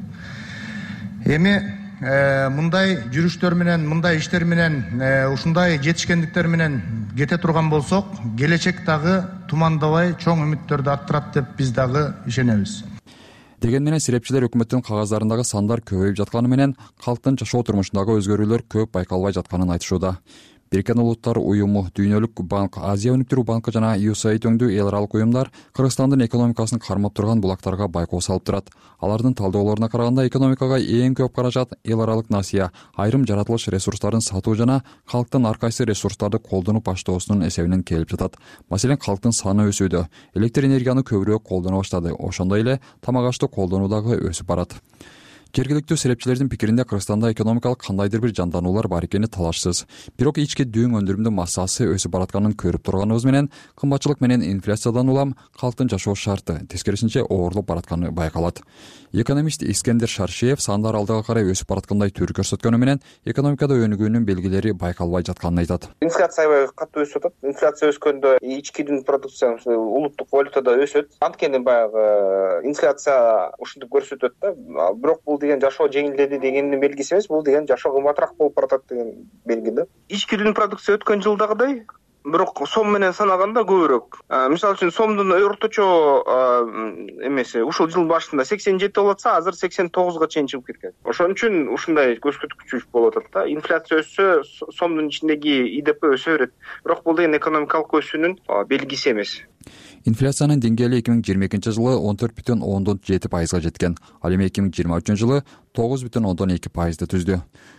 [SPEAKER 12] Эми мындай жүрүштөр менен, мындай иштер менен, ушундай жетишкендиктер менен кете турган болсок, келечек дагы тумандабай чоң үмүттөрдү арттырат деп биз дагы ишенебиз.
[SPEAKER 10] Деген менен сирепчилер өкмөттүн кагаздарындагы сандар көбөйүп жатканы менен калктын жашоо турмушундагы өзгөрүүлөр көп байкалбай жатканын айтышууда. Бириккен Улуттар уюму, Дүйнөлүк банк, Азия өнүктүрүү банкы жана ю эс эй ай өңдүү эл аралык уюмдар Кыргызстандын экономикасын кармап турган булактарга байкоо салып турат. Алардын талдаолоруна караганда экономикага эң көп каражат эл аралык насыя, айрым жаратылыш ресурстарын сатуу жана калктын ар кайсы ресурстарды колдонуп баштоосунун эсебинен келип жатат. Маселен, калктын саны өсүүдө, электр энергияны көбүрөөк колдоно баштады. Ошондой эле тамак ашту колдонуу дагы өсүп барат. Жергиликтүү серепчилердин пикиринде Кыргызстанда экономикалык кандайдыр бир жандануулар бар экени талашсыз. Бирок ички дүйн өндүрүмдүн массасы өсүп баратканын көрүп турганыбыз менен кымбатчылык менен инфляциядан улам калктын жашоо шарты тескерисинче оорлоп баратканы байкалат. Экономист Искендер Шаршиев сандар алдыга карай өсүп бараткандай түр көрсөткөнү менен экономикада өнүгүүнүн белгилери байкалбай жатканын айтат.
[SPEAKER 13] Инфляция аябай катуу өсүп атат. Инфляция өскөндө ички дүйн продукциясы улуттук валютада өсөт. Анткени баягы инфляция ушинтип көрсөтөт да. Бирок бул деген жашоо жеңилдеди дегендин белгиси эмес, бул деген жашоо кымбатыраак болуп баратат деген белги да. Ички дүйн продукция өткөн жылдагыдай, бирок сом менен санаганда көбүрөөк. Мисалы үчүн сомдун орточо эмеси ушул жыл башында сексен жети болуп атса, азыр сексен тогузга чейин чыгып кеткен. Ошон үчүн ушундай көрсөткүч болуп атат да. Инфляция өссө, сомдун ичиндеги и дэ пэ өсө берет. Бирок бул деген экономикалык өсүүнүн белгиси эмес.
[SPEAKER 10] Инфляциянын деңгээли эки миң жыйырма экинчи жылы он төрт бүтүн ондон жети пайызга жеткен. Ал эми эки миң жыйырма үчүнчү жылы тогуз бүтүн ондон эки пайызды түздү.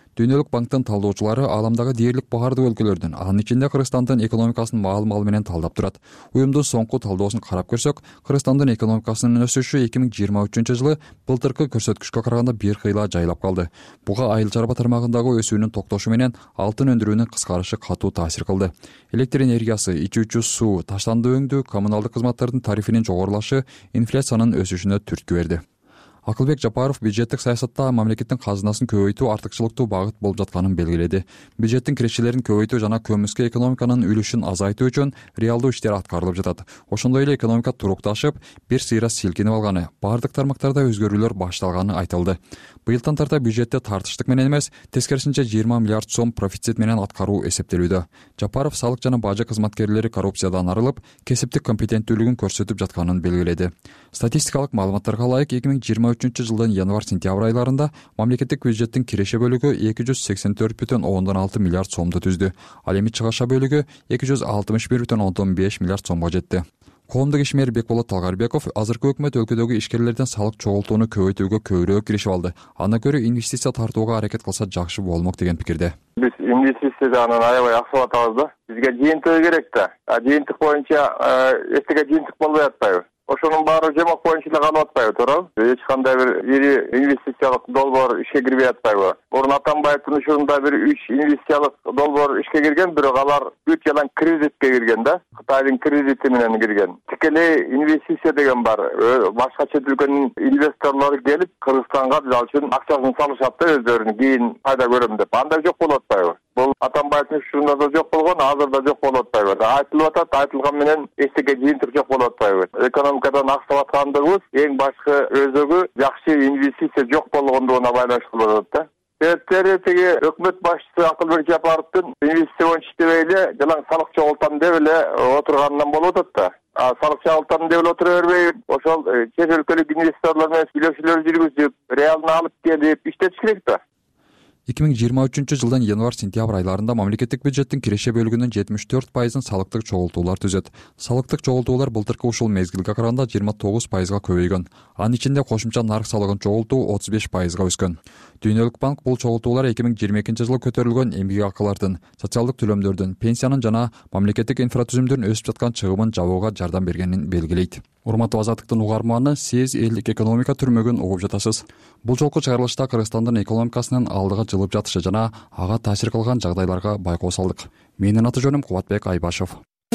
[SPEAKER 10] Дүйнөлүк банктын талдоочулары ааламдагы дээрлик баардык өлкөлөрдүн, анын ичинде Кыргызстандын экономикасын маал-мал менен талдап турат. Уюмдун соңку талдоосун карап көрсөк, Кыргызстандын экономикасынын өсүшү эки миң жыйырма үчүнчү жылы былтыркы көрсөткүчкө караганда бир кыйла жайлап калды. Буга айыл чарба тармагындагы өсүүнүн токтошу менен алтын өндүрүүнүн кыскарышы катуу таасир кылды. Электр энергиясы, ичүүчү суу, таштанды өңдүү, коммуналдык кызматтардын тарифинин жогорулашы инфляциянын өсүшүнө түрткү берди. Акылбек Жапаров бюджеттик саясатта мамлекеттин казынасын көбөйтүү артыкчылыктуу багыт болуп жатканын белгиледи. Бюджеттин кирешелерин көбөйтүү жана көмүскө экономиканын үлүшүн азайтуу үчүн реалдуу иштер аткарылып жатат. Ошондой эле экономика турукташып, бир сыйра силкинип алганы, бардык тармактарда өзгөрүүлөр башталганы айтылды. Быйылдан тарта бюджетте тартыштык менен эмес, тескерисинче жыйырма миллиард сом профицит менен аткаруу эсептелүүдө. Жапаров салык жана бажы кызматкерлери коррупциядан арылып, кесиптик компетенттүүлүгүн көрсөтүп жатканын белгиледи. Статистикалык маалыматтарга ылайык эки миң жыйырма үчүнчү жылдын январь-сентябрь айларында мамлекеттик бюджеттин киреше бөлүгү эки жүз сексен төрт бүтүн ондон алты миллиард сомду түздү. Ал эми чыгаша бөлүгү эки жүз алтымыш бир бүтүн ондон беш миллиард сомго жетти. Коомдук ишмер Бекболот Талгарбеков азыркы өкмөт өлкөдөгү ишкерлерден салык чогултууну көбөйтүүгө көбүрөөк киришип алды. Анда көрө инвестиция тартууга аракет кылса жакшы болмок деген пикирде.
[SPEAKER 14] Биз инвестиция жагынан аябай аксап атабыз да. Бизге жыйынтыгы керек да. Жыйынтык боюнча эртеге жыйынтык болбой атпайбы? Ошонун баары жомок боюнча эле калып атпайбы, туурабы? Эч кандай бир ири инвестициялык долбоор ишке кирбей атпайбы? Мурун Атамбаевдин учурунда бир үч инвестициялык долбоор ишке кирген, бирок алар бүт жалаң кредитке кирген да. Кытайдын кредити менен кирген. Тикелей инвестиция деген бар. Башка чет өлкөнүн инвесторлору келип Кыргызстанга мисалы үчүн акчасын салышат да өздөрүнүн, кийин пайда көрөм деп. Андай жок болуп атпайбы? Бул Атамбаевдин учурунда да жок болгон, азыр да жок болуп атпайбы? Айтылып атат, айтылган менен эчтеке жыйынтык жок болуп атпайбы? Экономикадан аксап аткандыгыбыз эң башкы өзөгү жакшы инвестиция жок болгондугуна байланыштуу болуп атат да. Себептери тиги өкмөт башчысы Акылбек Жапаровдун инвестиция боюнча иштебей эле жалаң салык чогултам деп эле отурганынан болуп атат да. А салык чогултам деп эле отура бербей, ошол чет өлкөлүк инвесторлор менен сүйлөшүүлөр жүргүзүп, реалына алып келип иштетиш керек да.
[SPEAKER 10] эки миң жыйырма үчүнчү жылдын январь-сентябрь айларында мамлекеттик бюджеттин киреше бөлүгүнүн жетимиш төрт пайызын салыктык чогултуулар түзөт. Салыктык чогултуулар былтыркы ушул мезгилге караганда жыйырма тогуз пайызга көбөйгөн. Анын ичинде кошумча нарк салыгын чогултуу отуз беш пайызга өскөн. Дүйнөлүк банк бул чогултуулар эки миң жыйырма экинчи жылы көтөрүлгөн эмгек акылардын, социалдык төлөмдөрдүн, пенсиянын жана мамлекеттик инфратүзүмдүн өсүп жаткан чыгымын жабууга жардам бергенин белгилейт. Урматтуу Азаттыктын угарманы, сиз элдик экономика түрмөгүн угуп жатасыз. Бул жолку чыгарылышта Кыргызстандын экономикасынын алдыга жылып жатышы жана ага таасир кылган жагдайларга байкоо салдык. Менин аты жөнүм Кубатбек Айбашев.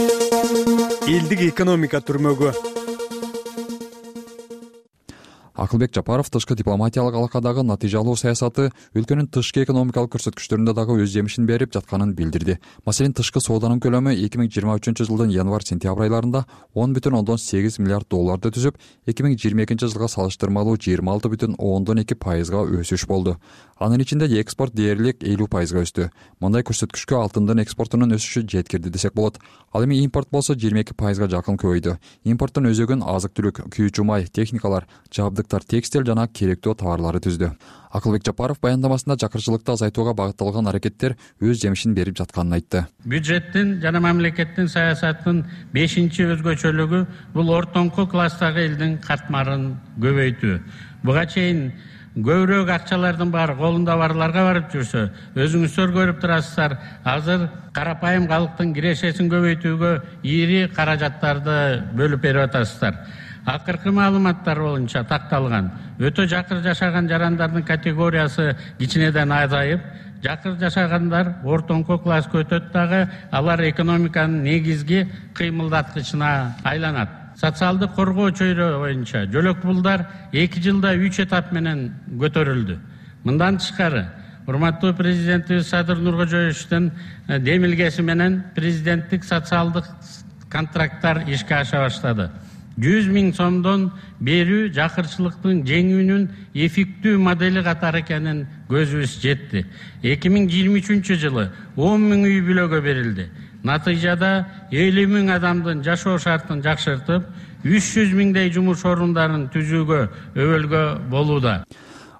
[SPEAKER 15] Элдик экономика түрмөгү.
[SPEAKER 10] Акылбек Жапаров тышкы дипломатиялык алакадагы натыйжалуу саясаты өлкөнүн тышкы экономикалык көрсөткүчтөрүндө дагы өз жемишин берип жатканын билдирди. Маселен, тышкы сооданын көлөмү эки миң жыйырма үчүнчү жылдын январь-сентябрь айларында он бүтүн ондон сегиз миллиард долларды түзүп, эки миң жыйырма экинчи жылга салыштырмалуу жыйырма алты бүтүн ондон эки пайызга өсүш болду. Анын ичинде экспорт дээрлик элүү пайызга өстү. Мындай көрсөткүчкө алтындын экспортунун өсүшү жеткирди десек болот. Ал эми импорт болсо жыйырма эки пайызга жакын көбөйдү. Импорттун өзөгүн азык-түлүк, күйүүчү май, техникалар, жабдыктар, текстиль жана керектүү товарлары түздү. Акылбек Жапаров баяндамасында жакырчылыкты азайтууга багытталган аракеттер өз жемишин берип жатканын айтты.
[SPEAKER 11] Бюджеттин жана мамлекеттин саясатынын бешинчи өзгөчөлүгү бул ортоңку класстагы элдин катмарын көбөйтүү. Буга чейин көбүрөөк акчалардын баары колунда барларга барып жүрсө, өзүңүздөр көрүп турасыздар, азыр карапайым калктын кирешесин көбөйтүүгө ири каражаттарды бөлүп берип атасыздар. Акыркы маалыматтар боюнча такталган өтө жакыр жашаган жарандардын категориясы кичинеден азайып, жакыр жашагандар ортоңку класска өтөт дагы, алар экономиканын негизги кыймылдаткычына айланат. Социалдык коргоо чөйрө боюнча жөлөк пулдар эки жылда үч этап менен көтөрүлдү. Мындан тышкары, урматтуу президентибиз Садыр Нуркожоевичтин демилгеси менен президенттик социалдык контракттар ишке аша баштады. жүз миң сомдон берүү жакырчылыктын жеңүүнүн эффектүү модели катары экенин көзүбүз жетти. эки миң жыйырма үчүнчү жылы он миң үй бүлөгө берилди. Натыйжада элүү миң адамдын жашоо шартын жакшыртып, үч жүз миңдей жумуш орундарын түзүүгө өбөлгө болууда.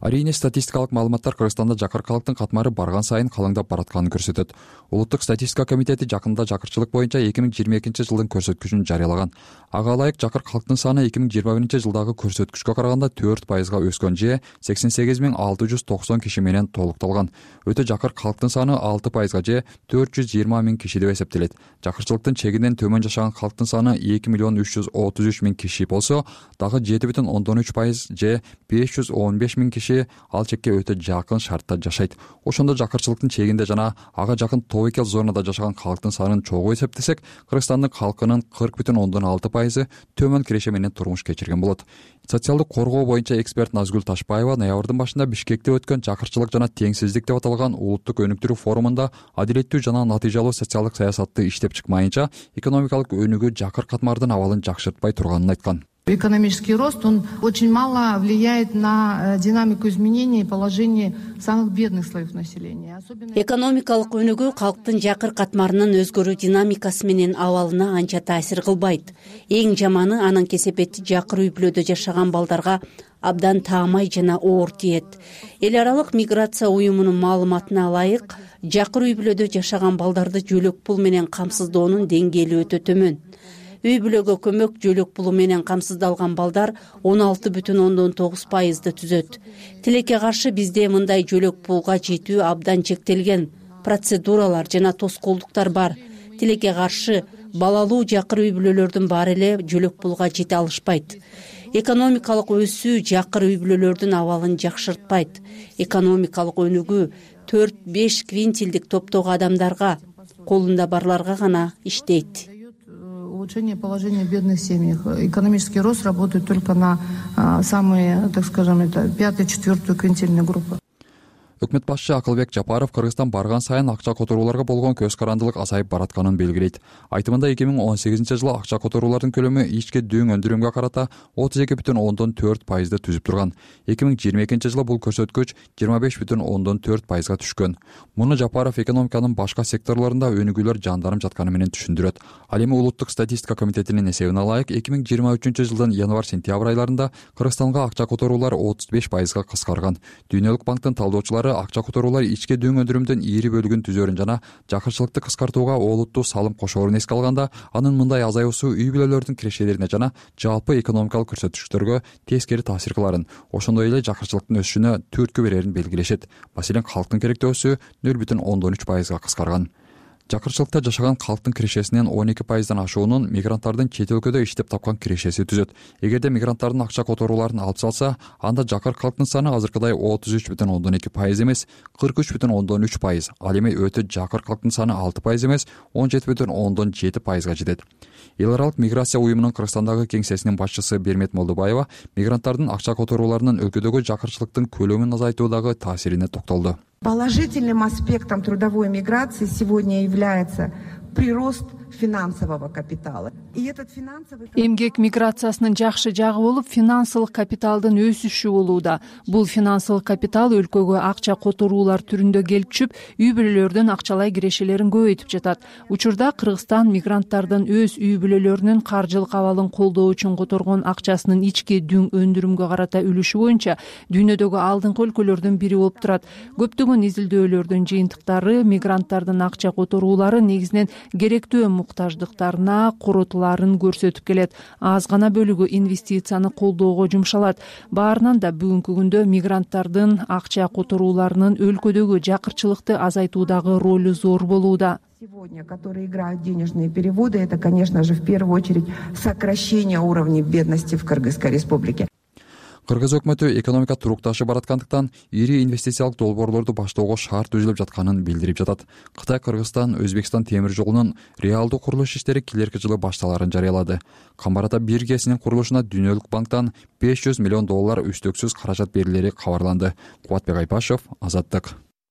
[SPEAKER 10] Арийне статистикалык маалыматтар Кыргызстанда жакыр калктын катмары барган сайын калыңдап баратканын көрсөтөт. Улуттук статистика комитети жакында жакырчылык боюнча эки миң жыйырма экинчи жылдын көрсөткүчүн жарыялаган. Ага ылайык жакыр калктын саны эки миң жыйырма биринчи жылдагы көрсөткүчкө караганда төрт пайызга өскөн же сексен сегиз миң алты жүз токсон киши менен толукталган. Өтө жакыр калктын саны алты пайызга же төрт жүз жыйырма миң киши деп эсептелет. Жакырчылыктын чегинен төмөн жашаган калктын саны эки миллион үч жүз отуз үч миң киши болсо, дагы жети бүтүн ондон үч пайыз же беш жүз он беш миң киши ал чекке өтө жакын шартта жашайт. Ошондо жакырчылыктын чегинде жана ага жакын тобокел зонада жашаган калктын санын чогуу эсептесек, Кыргызстандын калкынын кырк бүтүн ондон алты пайызы төмөн киреше менен турмуш кечирген болот. Социалдык коргоо боюнча эксперт Назгүл Ташбаева ноябрдын башында Бишкекте өткөн жакырчылык жана теңсиздик деп аталган улуттук өнүктүрүү форумунда адилеттүү жана натыйжалуу социалдык саясатты иштеп чыкмайынча экономикалык өнүгүү жакыр катмардын абалын жакшыртпай турганын айткан.
[SPEAKER 16] Экономический рост, он очень мало влияет на динамику изменений и положение самых бедных слоев населения.
[SPEAKER 17] Экономикалык өнүгүү калктын жакыр катмарынын өзгөрүү динамикасы менен абалына анча таасир кылбайт. Эң жаманы анын кесепети жакыр үй бүлөдө жашаган балдарга абдан таамай жана оор тиет. Эл аралык миграция уюмунун маалыматына ылайык, жакыр үй бүлөдө жашаган балдарды жөлөк пул менен камсыздоонун деңгээли өтө төмөн. Үй бүлөгө көмөк жөлөк пулу менен камсыздалган балдар он алты бүтүн ондон тогуз пайызды түзөт. Тилекке каршы бизде мындай жөлөк пулга жетүү абдан чектелген. Процедуралар жана тоскоолдуктар бар. Тилекке каршы балалуу жакыр үй бүлөлөрдүн баары эле жөлөк пулга жете алышпайт. Экономикалык өсүү жакыр үй бүлөлөрдүн абалын жакшыртпайт. Экономикалык өнүгүү төрт беш квинтилдик топтогу адамдарга, колунда барларга гана иштейт.
[SPEAKER 16] Улучшение положения в бедных семьях. Экономический рост работает только на а, самые, так скажем, это пятую, четвертую квинтильную группу.
[SPEAKER 10] Өкмөт башчы Акылбек Жапаров Кыргызстан барган сайын акча которууларга болгон көз карандылык азайып баратканын белгилейт. Айтымында эки миң он сегизинчи жылы акча которуулардын көлөмү ички дөң өндүрүмгө карата отуз эки бүтүн ондон төрт пайызды түзүп турган. эки миң жыйырма экинчи жылы бул көрсөткүч жыйырма беш бүтүн ондон төрт пайызга түшкөн. Муну Жапаров экономиканын башка секторлорунда өнүгүүлөр жандарым жатканы менен түшүндүрөт. Ал эми Улуттук статистика комитетинин эсебине ылайык эки миң жыйырма үчүнчү жылдын январь-сентябрь айларында Кыргызстанга акча которуулар отуз беш пайызга кыскарган. Дүйнөлүк банктын талдоочулары акча которуулар ички дөң өндүрүмдүн ийри бөлүгүн түзөрүн жана жакырчылыкты кыскартууга олуттуу салым кошоорун эске алганда, анын мындай азаюусу үй бүлөлөрдүн кирешелерине жана жалпы экономикалык көрсөткүчтөргө тескери таасир кыларын, ошондой эле жакырчылыктын өсүшүнө түрткү берерин белгилешет. Маселен, калктын керектөөсү нөл бүтүн ондон үч пайызга кыскарган. Жакырчылыкта жашаган калктын кирешесинен он эки пайыздан ашуунун мигранттардын чет өлкөдө иштеп тапкан кирешеси түзөт. Эгерде мигранттардын акча которууларын алып салса, анда жакыр калктын саны азыркыдай отуз үч бүтүн ондон эки пайыз эмес, кырк үч бүтүн ондон үч пайыз. Ал эми өтө жакыр калктын саны алты пайыз эмес, он жети бүтүн ондон жети пайызга жетет. Эл аралык миграция уюмунун Кыргызстандагы кеңсесинин башчысы Бермет Молдубаева мигранттардын акча которууларынын өлкөдөгү жакырчылыктын көлөмүн азайтуудагы таасирине токтолду.
[SPEAKER 18] Положительным аспектом трудовой миграции сегодня является прирост финансового капитала. И этот финансовый
[SPEAKER 7] Эмгек миграциясынын жакшы жагы болуп, финансылык капиталдын өсүшү болууда. Бул финансылык капитал өлкөгө акча которуулар түрүндө келип түшүп, үй бүлөлөрдүн акчалай кирешелерин көбөйтүп жатат. Учурда Кыргызстан мигранттардын өз үй бүлөлөрүнүн каржылык абалын колдоо үчүн которгон акчасынын ички дөң өндүрүмгө карата үлүшү боюнча дүйнөдөгү алдыңкы өлкөлөрдүн бири болуп турат. Көптөгөн изилдөөлөрдүн жыйынтыктары мигранттардын акча которуулары негизинен керектүү муктаждыктарына коротуларын көрсөтүп келет. Аз гана бөлүгү инвестицияны колдоого жумшалат. Баарынан да бүгүнкү күндө мигранттардын акча которууларынын өлкөдөгү жакырчылыкты азайтуудагы ролу зор болууда.
[SPEAKER 18] Сегодня, которые играют денежные переводы, это, конечно же, в первую очередь сокращение уровня бедности в Кыргызской республике.
[SPEAKER 10] Кыргыз өкмөтү экономика турукташып бараткандыктан ири инвестициялык долбоорлорду баштоого шарт түзүлүп жатканын билдирип жатат. Кытай, Кыргызстан, Өзбекстан темир жолунун реалдуу курулуш иштери келерки жылы башталарын жарыялады. Камбар ата бир ГЭСинин курулушуна Дүйнөлүк банктан беш жүз миллион доллар үстөксүз каражат берилери кабарланды. Кубатбек Айпашев, Азаттык.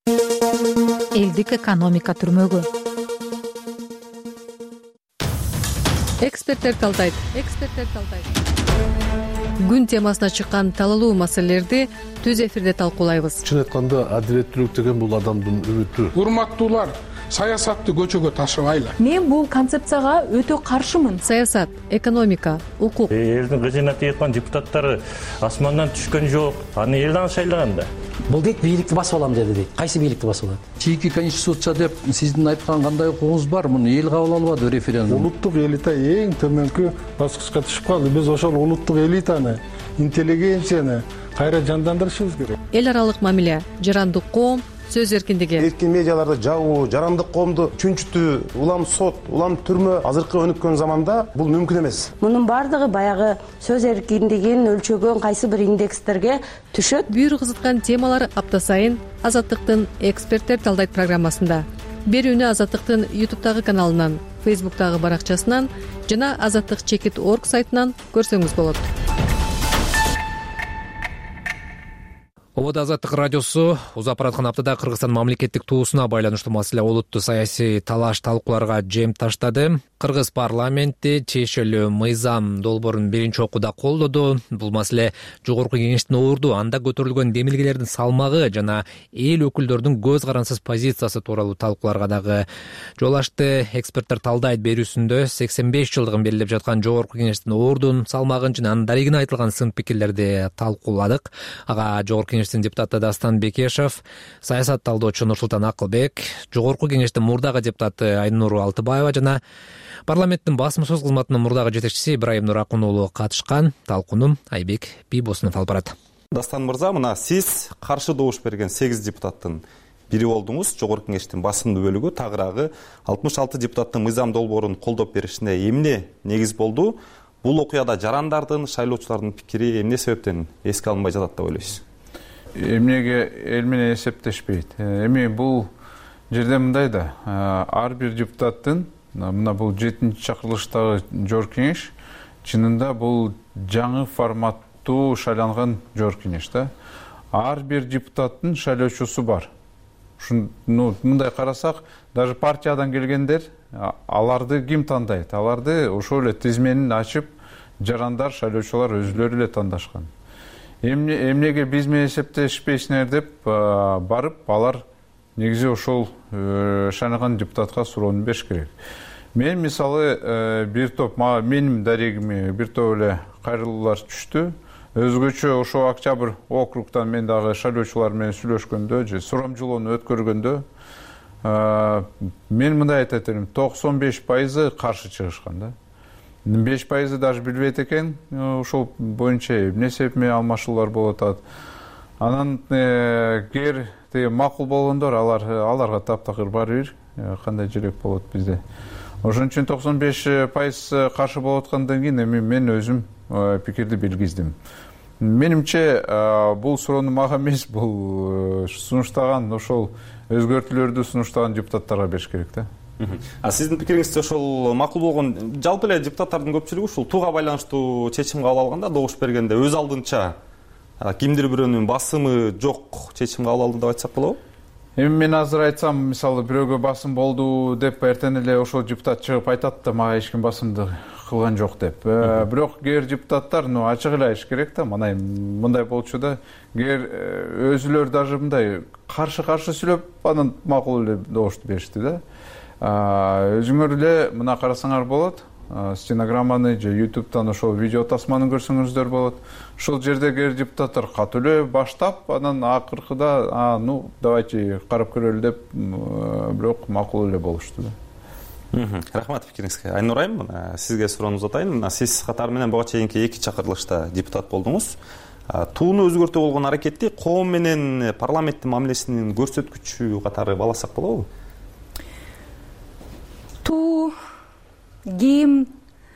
[SPEAKER 19] Элдик экономика түрмөгү. Эксперттер талдайт. Эксперттер талдайт. Күн темасына чыккан талалуу маселелерди түз эфирде талкуулайбыз.
[SPEAKER 20] Чын айтканда адилеттүүлүк деген бул адамдын үмүтү.
[SPEAKER 21] Урматтуулар,
[SPEAKER 20] саясатты көчөгө ташыбайлы.
[SPEAKER 19] Мен бул концепцияга өтө каршымын. Саясат, экономика, укук.
[SPEAKER 21] Элдин кызына тийган депутаттары асмандан түшкөн жок. Аны элдин шайлаган да.
[SPEAKER 22] Бул дейт бийликти басып алам деди дейт. Кайсы бийликти басып алат?
[SPEAKER 23] Чийки конституция деп сиздин айткан кандай укугуңуз бар? Муну эл кабыл албады референдум.
[SPEAKER 20] Улуттук элита эң төмөнкү баскычка түшүп калды. Биз ошол улуттук элитаны, интеллигенцияны кайра жандандырышыбыз керек.
[SPEAKER 19] Эл аралык мамиле, жарандык коом, сөз эркиндиги.
[SPEAKER 24] Эркин медиаларды жабуу, жарандык коомду чүнчүтүү, улам сот, улам түрмө азыркы өнүккөн заманда бул мүмкүн эмес.
[SPEAKER 25] Мунун бардыгы баягы сөз эркиндигин өлчөгөн кайсы бир индекстерге түшөт.
[SPEAKER 19] Бүйүр кызыткан темалар апта сайын Азаттыктын эксперттер талдайт программасында. Берүүнү Азаттыктын ютубтагы каналынан, фейсбуктагы баракчасынан жана азаттык чекит точка орг сайтынан көрсөңүз болот.
[SPEAKER 1] Ободо Азаттык радиосу узап бараткан аптада Кыргызстан мамлекеттик туусуна байланыштуу маселе олуттуу саясий талаш талкууларга жем таштады. Кыргыз парламенти чечилүү мыйзам долбоорун биринчи окууда колдоду. Бул маселе жогорку кеңештин орду анда көтөрүлгөн демилгелердин салмагы жана эл өкүлдөрүнүн көз карансыз позициясы тууралуу талкууларга дагы жол ачты. Эксперттер талдайт берүүсүндө сексен беш жылдыгын белгилеп жаткан жогорку кеңештин ордун, салмагын жана анын дарегине айтылган сын пикирлерди талкууладык. Ага жогорку кеңештин депутаты Дастан Бекешев, саясат талдоочу Нурсултан Акылбек, жогорку кеңештин мурдагы депутаты Айнур Алтыбаева жана парламенттин басым сөз кызматынын мурдагы жетекчиси Ибраим Нуракун уулу катышкан. Талкууну Айбек Бийбосунов алып барат.
[SPEAKER 26] Дастан мырза, мына сиз каршы добуш берген сегиз депутаттын бири болдуңуз. Жогорку кеңештин басымдуу бөлүгү тагыраагы алтымыш алты депутаттын мыйзам долбоорун колдоп беришине эмне негиз болду? Бул окуяда жарандардын, шайлоочулардын пикири эмне себептен эске алынбай жатат деп ойлойсуз?
[SPEAKER 27] Эмнеге эл менен эсептешпейт? Эми бул жерде мындай да, ар бир депутаттын мына бул жетинчи чакырылыштагы жогорку кеңеш чынында бул жаңы форматтуу шайланган жогорку кеңеш да. Ар бир депутаттын шайлоочусу бар. Ну, мындай карасак, даже партиядан келгендер, аларды ким тандайт? Аларды ошол эле тизменин ачып, жарандар, шайлоочулар өзүлөрү эле тандашкан. Эмнеге биз менен эсептешпейсиңер деп барып, алар негизи ошол шайланган депутатка суроону бериш керек. Мен мисалы бир топ, менин дарегиме бир топ эле кайрылуулар түштү. Өзгөчө ошо Октябрь округтан мен дагы шайлоочулар менен сүйлөшкөндө, же сурамжылоону өткөргөндө, мен мындай айтат элем, токсон беш пайызы каршы чыгышкан да. беш пайызы даже билбейт экен, ошол боюнча эмне себеп менен алмашуулар болуп атат. Анан кер макул болгондор, алар аларга таптакыр баары бир кандай желек болот бизде. Ошон үчүн токсон беш пайыз каршы болуп аткандан кийин эми мен өзүм пикирди билгиздим. Менимче бул суроону мага эмес, бул сунуштаган ошол өзгөртүүлөрдү сунуштаган депутаттарга бериш керек да.
[SPEAKER 26] А сиздин пикириңизче ошол макул болгон, жалпы эле депутаттардын көпчүлүгү ушул тууга байланыштуу чечим кабыл алганда, добуш бергенде өз алдынча кимдир бирөөнүн басымы жок чечим кабыл алды деп айтсак болобу?
[SPEAKER 27] Эми мен азыр айтсам, мисалы бирөөгө басым болду деп эртең эле ошол депутат чыгып айтат да, мага эч ким басымды кылган жок деп. Бирок кээ депутаттар, ну ачык эле айтыш керек да, мына мындай болчу да, кээ өзүлөр даже мындай каршы-каршы сүйлөп, анан макул эле добушту беришти да. Өзүңөр эле мына карасаңар болот, стенограмманы же ютубтан ошол видео тасманы көрсөңүздөр болот. Ошол жерде кээ депутаттар катуу эле баштап, анан акыркыда, ну давайте карап көрөлү деп, бирок макул эле болушту да.
[SPEAKER 26] Рахмат пикириңизге. Айнур айым, сизге суроону атайын. Сиз катары менен буга чейинки эки чакырылышта депутат болдуңуз. Тууну өзгөртүү болгон аракетти коом менен парламенттин мамилесинин көрсөткүчү катары баласак болобу?
[SPEAKER 28] Туу, гимн,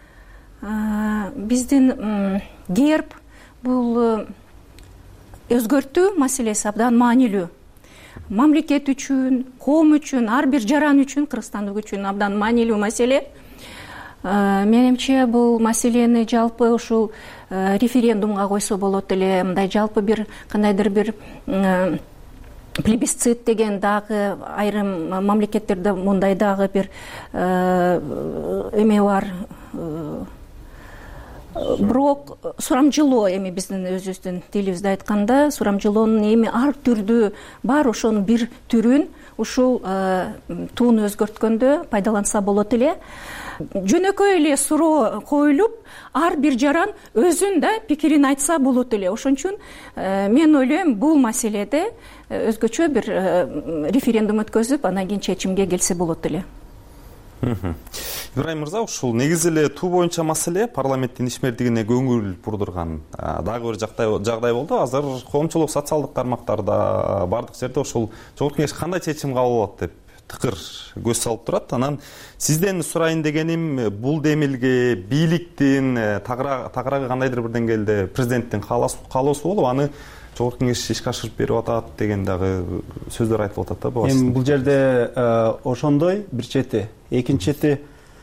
[SPEAKER 28] биздин герб, бул өзгөртүү маселеси абдан маанилүү. Мамлекет үчүн, коом үчүн, ар бир жаран үчүн, кыргызстандык үчүн абдан маанилүү маселе. Менимче бул маселени жалпы ушул референдумга койсо болот эле, мындай жалпы бир кандайдыр бир плебисцит деген дагы айрым мамлекеттерде мындай дагы бир эме бар. Бирок сурамжылоо, эми биздин өзүбүздүн тилибизде айтканда, сурамжылоонун эми ар түрдүү бар, ошонун бир түрүн ушул тууну өзгөрткөндө пайдаланса болот эле. Жөнөкөй эле суроо коюлуп, ар бир жаран өзүн да пикирин айтса болот эле. Ошон үчүн мен ойлойм, бул маселеде өзгөчө бир референдум өткөзүп, анан кийин чечимге келсе болот эле.
[SPEAKER 26] Ибраим мырза, ушул негизи эле туу боюнча маселе парламенттин ишмердигине көңүл бурдурган дагы бир жагдай болду. Азыр коомчулук социалдык тармактарда бардык жерде ушул жогорку кеңеш кандай чечим кабыл алат деп тыкыр көз салып турат. Анан сизден сурайын дегеним, бул демилге бийликтин тагыраагы кандайдыр бир деңгээлде президенттин каалоосу болуп, аны жогорку кеңеш ишке ашырып берип атат деген дагы сөздөр айтылып атат да.
[SPEAKER 2] Эми бул жерде ошондой бир чети, экинчи чети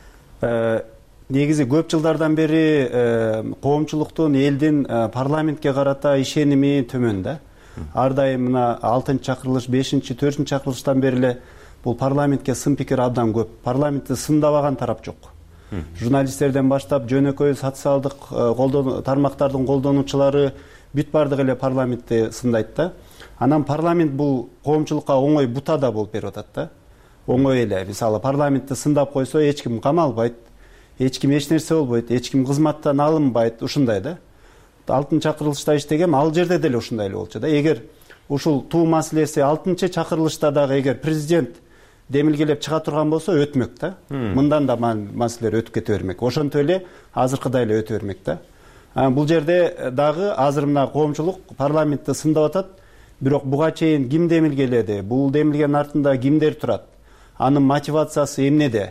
[SPEAKER 2] негизи көп жылдардан бери коомчулуктун, элдин парламентке карата ишеними төмөн да. Ар дайым мына алтынчы чакырылыш, бешинчи, төртүнчү чакырылыштан бери эле бул парламентке сын пикир абдан көп. Парламентти сындабаган тарап жок. Журналисттерден баштап жөнөкөй социалдык тармактардын колдонуучулары бүт бардык эле парламентти сындайт да. Анан парламент бул коомчулукка оңой бута да болуп берип атат да. Оңой эле, мисалы парламентти сындап койсо эч ким камалбайт, эч ким эч нерсе болбойт, эч ким кызматтан алынбайт, ушундай да. алтынчы чакырылышта иштегем, ал жерде деле ушундай эле болчу да. Эгер ушул туу маселеси алтынчы чакырылышта дагы эгер президент демилгелеп чыга турган болсо өтмөк да. Мындан да маселелер өтүп кете бермек. Ошонтип эле азыркыдай эле өтө бермек да. Бул жерде дагы азыр мына коомчулук парламентти сындап атат. Бирок буга чейин ким демилгеледи? Бул демилгенин артында кимдер турат? Анын мотивациясы эмнеде?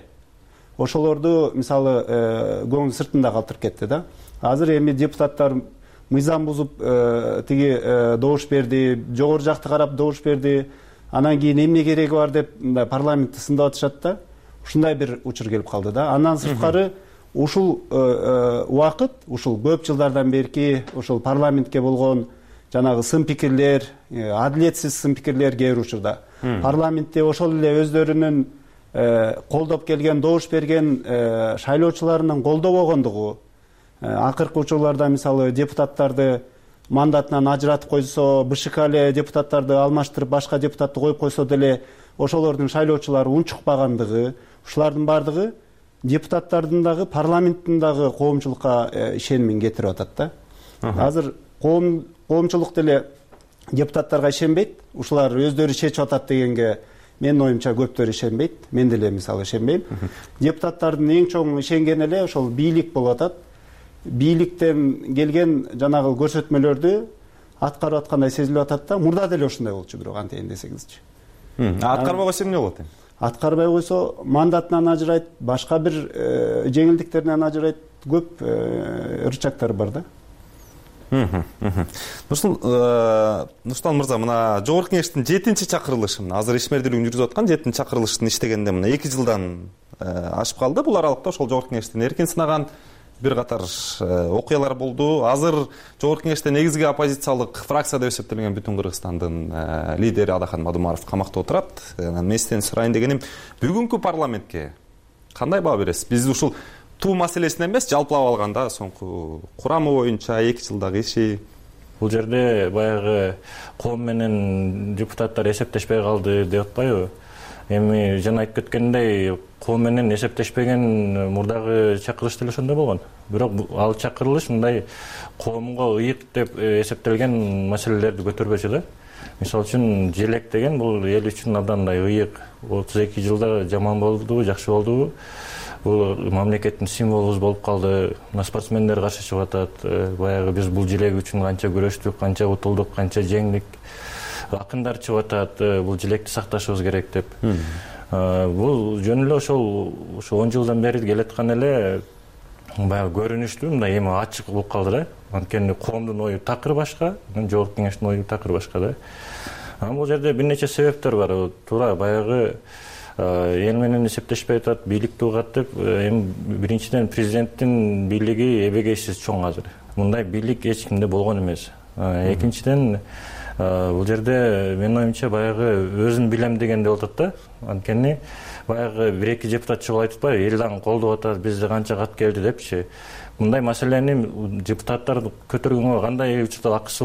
[SPEAKER 2] Ошолорду мисалы көңүл сыртында калтырып кетти да. Азыр эми депутаттар мыйзам бузуп тиги добуш берди, жогору жакты карап добуш берди. Анан кийин эмне кереги бар деп парламентти сындап атышат да. Ушундай бир учур келип калды да. Андан сырткары ушул убакыт, ушул көп жылдардан берки ушул парламентке болгон жанагы сын пикирлер, адилетсиз сын пикирлер кээ бир учурда парламентте ошол эле өздөрүнүн колдоп келген, добуш берген шайлоочуларынын колдобогондугу, акыркы учурларда мисалы депутаттарды мандатынан ажыратып койсо, БШК эле депутаттарды алмаштырып башка депутатты коюп койсо деле ошолордун шайлоочулары унчукпагандыгы, ушулардын бардыгы депутаттардын дагы парламенттин дагы коомчулукка ишенимин кетирип атат да. Азыр коомчулук деле депутаттарга ишенбейт, ушулар өздөрү чечип атат дегенге менин оюмча көптөр ишенбейт. Мен деле мисалы ишенбейм. Депутаттардын эң чоң ишенгени эле ошол бийлик болуп атат. Бийликтен келген жанагы көрсөтмөлөрдү аткарып аткандай сезилип атат да. Мурда деле ошондой болчу, бирок антейин десеңизчи.
[SPEAKER 26] Аткарбай койсо эмне болот эми?
[SPEAKER 2] Аткарбай койсо мандатынан ажырайт, башка бир жеңилдиктеринен ажырайт, көп ырчактар бар да.
[SPEAKER 26] Нурсултан мырза, мына жогорку кеңештин жетинчи чакырылышы, азыр ишмердүүлүгүн жүргүзүп аткан жетинчи чакырылыштын иштегенде мына эки жылдан ашып калды. Бул аралыкта ошол жогорку кеңештин эркин сынаган бир катар окуялар болду. Азыр жогорку кеңеште негизги оппозициялык фракция деп эсептелген Бүтүн Кыргызстандын лидери Адахан Мадумаров камакта отурат. Мен сизден сурайын дегеним, бүгүнкү парламентке кандай баа бересиз? Биз ушул туу маселесинен эмес, жалпылап алганда соңку курамы боюнча эки жылдагы иши.
[SPEAKER 21] Бул жерде баягы коом менен депутаттар эсептешпей калды деп атпайбы? Эми жана айтып кеткендей, коом менен эсептешпеген мурдагы чакырылыш деле ошондой болгон. Бирок ал чакырылыш мындай коомго ыйык деп эсептелген маселелерди көтөрбөчү да. Мисалы үчүн желек деген бул эл үчүн абдан мындай ыйык. отуз эки жылда жаман болдубу, жакшы болдубу? Бул мамлекеттин символубуз болуп калды. Мына спортсмендер каршы чыгып атат. Баягы биз бул желек үчүн канча күрөштүк, канча утулдук, канча жеңдик. Акындар чыгып атат, бул желекти сакташыбыз керек деп. Бул жөн эле ошол ошо он жылдан бери келаткан эле баягы көрүнүштүү, мындай эми ачык болуп калды да. Анткени коомдун ою такыр башка, жогорку кеңештин ою такыр башка да. Анан бул жерде бир нече себептер бар. Туура баягы эл менен эсептешпей атат, бийликти угат деп. Эми биринчиден президенттин бийлиги эбегейсиз чоң азыр. Мындай бийлик эч кимде болгон эмес. Экинчиден бул жерде менин оюмча баягы өзүн билем деген деп атат да. Анткени баягы бир эки депутат чыгып айтып атпайбы, эл дагы колдоп атат, бизде канча кат келди депчи. Мындай маселени депутаттар көтөргөнгө кандай учурда акысы болот?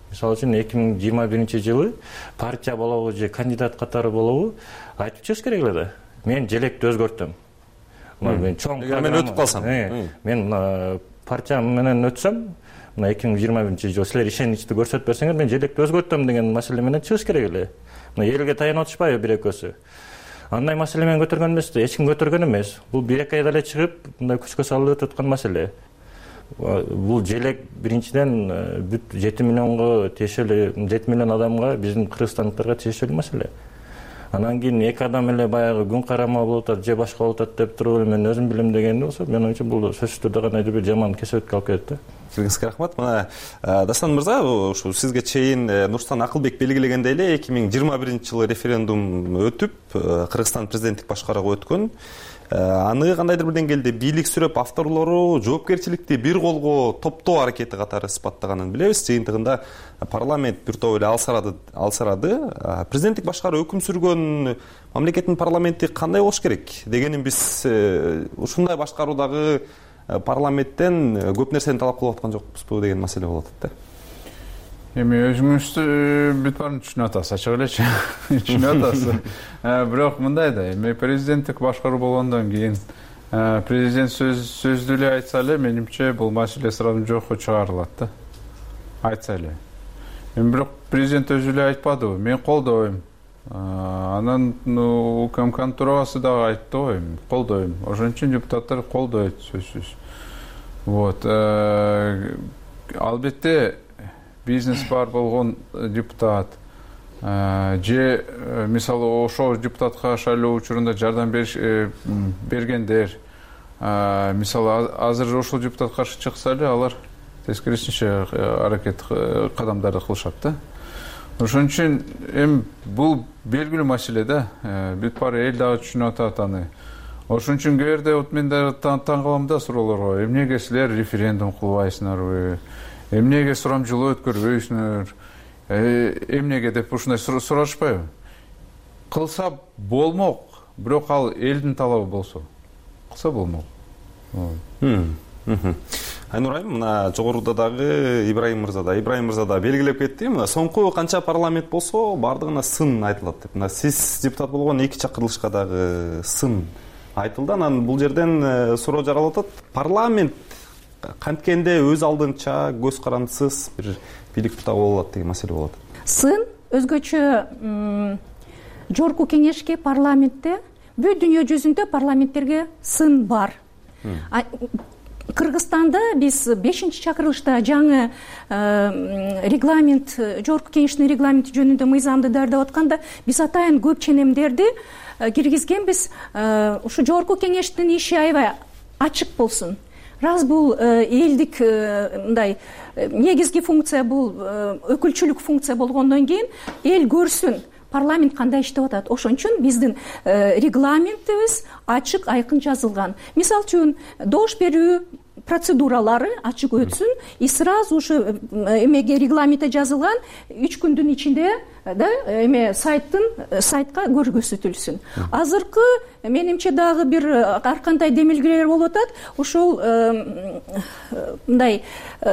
[SPEAKER 21] мисалы үчүн эки миң жыйырма биринчи жылы партия болобу же кандидат катары болобу айтып чыгыш керек эле да. Мен желекти өзгөртөм. Мен чоң
[SPEAKER 26] мен өтүп калсам,
[SPEAKER 21] мен мына партия менен өтсөм, мына эки миң жыйырма биринчи жылы силер ишеничти көрсөтпөсөңөр, мен желекти өзгөртөм деген маселе менен чыгыш керек эле. Мына элге таянып атышпайбы бир экөөсү. Андай маселе менен көтөргөн эмес, эч ким көтөргөн эмес. Бул бир эки айда эле чыгып, мындай күчкө салып өтүп аткан маселе. Бул желек биринчиден бүт жети миллионго тиешелүү, жети миллион адамга, биздин кыргызстандыктарга тиешелүү маселе. Анан кийин эки адам эле баягы күн карама болуп атат же башка болуп атат деп туруп эле мен өзүм билем дегенде болсо, менин оюмча бул сөзсүз түрдө кандайдыр бир жаман кесепетке алып келет да.
[SPEAKER 26] Киргизге рахмат. Мына Дастан мырза, ушу сизге чейин Нурсултан Акылбек белгилегендей эле эки миң жыйырма биринчи жылы референдум өтүп, Кыргызстан президенттик башкарууга өткөн. Аны кандайдыр бир деңгээлде бийлик сүрөп авторлору жоопкерчиликти бир колго топтоо аракети катары сыпаттаганын билебиз. Жыйынтыгында парламент бир топ эле алсырады, алсырады. Президенттик башкаруу өкүм сүргөн мамлекеттин парламенти кандай болуш керек дегенин биз ушундай башкаруудагы парламенттен көп нерсени талап кылып аткан жокпузбу деген маселе болуп атат да.
[SPEAKER 27] Эми өзүңүздү бүт баарын түшүнүп атасыз, ачык элечи. Түшүнүп атасыз. Бирок мындай да, эми президенттик башкаруу болгондон кийин президент сөз сөздү эле айтса эле, менимче бул маселе сразу жокко чыгарылат да. Айтса эле. Эми бирок президент өзү эле айтпадыбы, мен колдойм. Анан УКМКнын төрагасы дагы айтты го, эми колдойм. Ошон үчүн депутаттар колдойт сөзсүз. Вот. Албетте бизнес бар болгон депутат же мисалы ошол депутатка шайлоо учурунда жардам бериш бергендер, мисалы азыр ошол депутат каршы чыкса эле алар тескерисинче аракет кадамдарды кылышат да. Ошон үчүн эми бул белгилүү маселе да. Бүт баары эл дагы түшүнүп атат аны. Ошон үчүн кээ бирде вот мен да таң калам да суроолорго. Эмнеге силер референдум кылбайсыңарбы? Эмнеге сурамжылоо өткөрбөйсүңөр? Эмнеге деп ушундай сурашпайбы? Кылса болмок, бирок ал элдин талабы болсо. Кылса болмок.
[SPEAKER 26] Айнур айым, мына жогоруда дагы Ибраим мырза да, Ибраим мырза да белгилеп кетти. Мына соңку канча парламент болсо, бардыгына сын айтылат деп. Мына сиз депутат болгон эки чакырылышка дагы сын айтылды. Анан бул жерден суроо жаралып атат. Парламент канткенде өз алдынча көз карандысыз бир бийлик бутагы болот деген маселе болот.
[SPEAKER 28] Сын өзгөчө жогорку кеңешке, парламентте, бүт дүйнө жүзүндө парламенттерге сын бар. Кыргызстанда биз бешинчи чакырылышта жаңы регламент, жогорку кеңештин регламенти жөнүндө мыйзамды даярдап атканда биз атайын көп ченемдерди киргизгенбиз. Ушу жогорку кеңештин иши аябай ачык болсун. Раз бул элдик мындай негизги функция, бул өкүлчүлүк функция болгондон кийин эл көрсүн парламент кандай иштеп атат. Ошон үчүн биздин регламентибиз ачык, айкын жазылган. Мисалы үчүн добуш берүү процедуралары ачык өтсүн, и сразу ушу эмеге регламентте жазылган үч күндүн ичинде да эме сайттын сайтка көргөзүтүлсүн. Азыркы менимче дагы бир ар кандай демилгелер болуп атат. Ошол мындай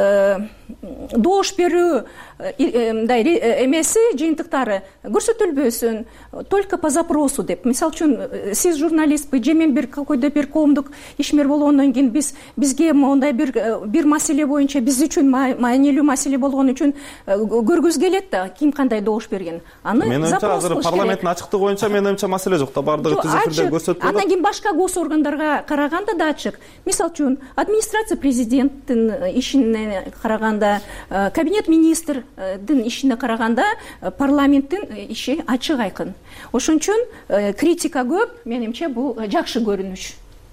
[SPEAKER 28] добуш берүү мындай эмеси, жыйынтыктары көрсөтүлбөсүн, только по запросу деп. Мисалы үчүн сиз журналистпи, же мен бир какой-то бир коомдук ишмер болгондон кийин биз бизге мондай бир бир маселе боюнча биз үчүн маанилүү маселе болгон үчүн көргүзгү келет да, ким кандай добуш берген. Аны
[SPEAKER 26] мен оюмча азыр парламенттин ачыктыгы боюнча мен оюмча маселе жок да, бардыгы түзүк түрдө көрсөтүп атат.
[SPEAKER 28] Андан кийин башка гос органдарга караганда да ачык. Мисалы үчүн администрация президенттин ишине караганда, кабинет министрдин ишине караганда парламенттин иши ачык, айкын. Ошон үчүн критика көп, менимче бул жакшы көрүнүш.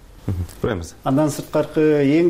[SPEAKER 2] Андан сырткары эң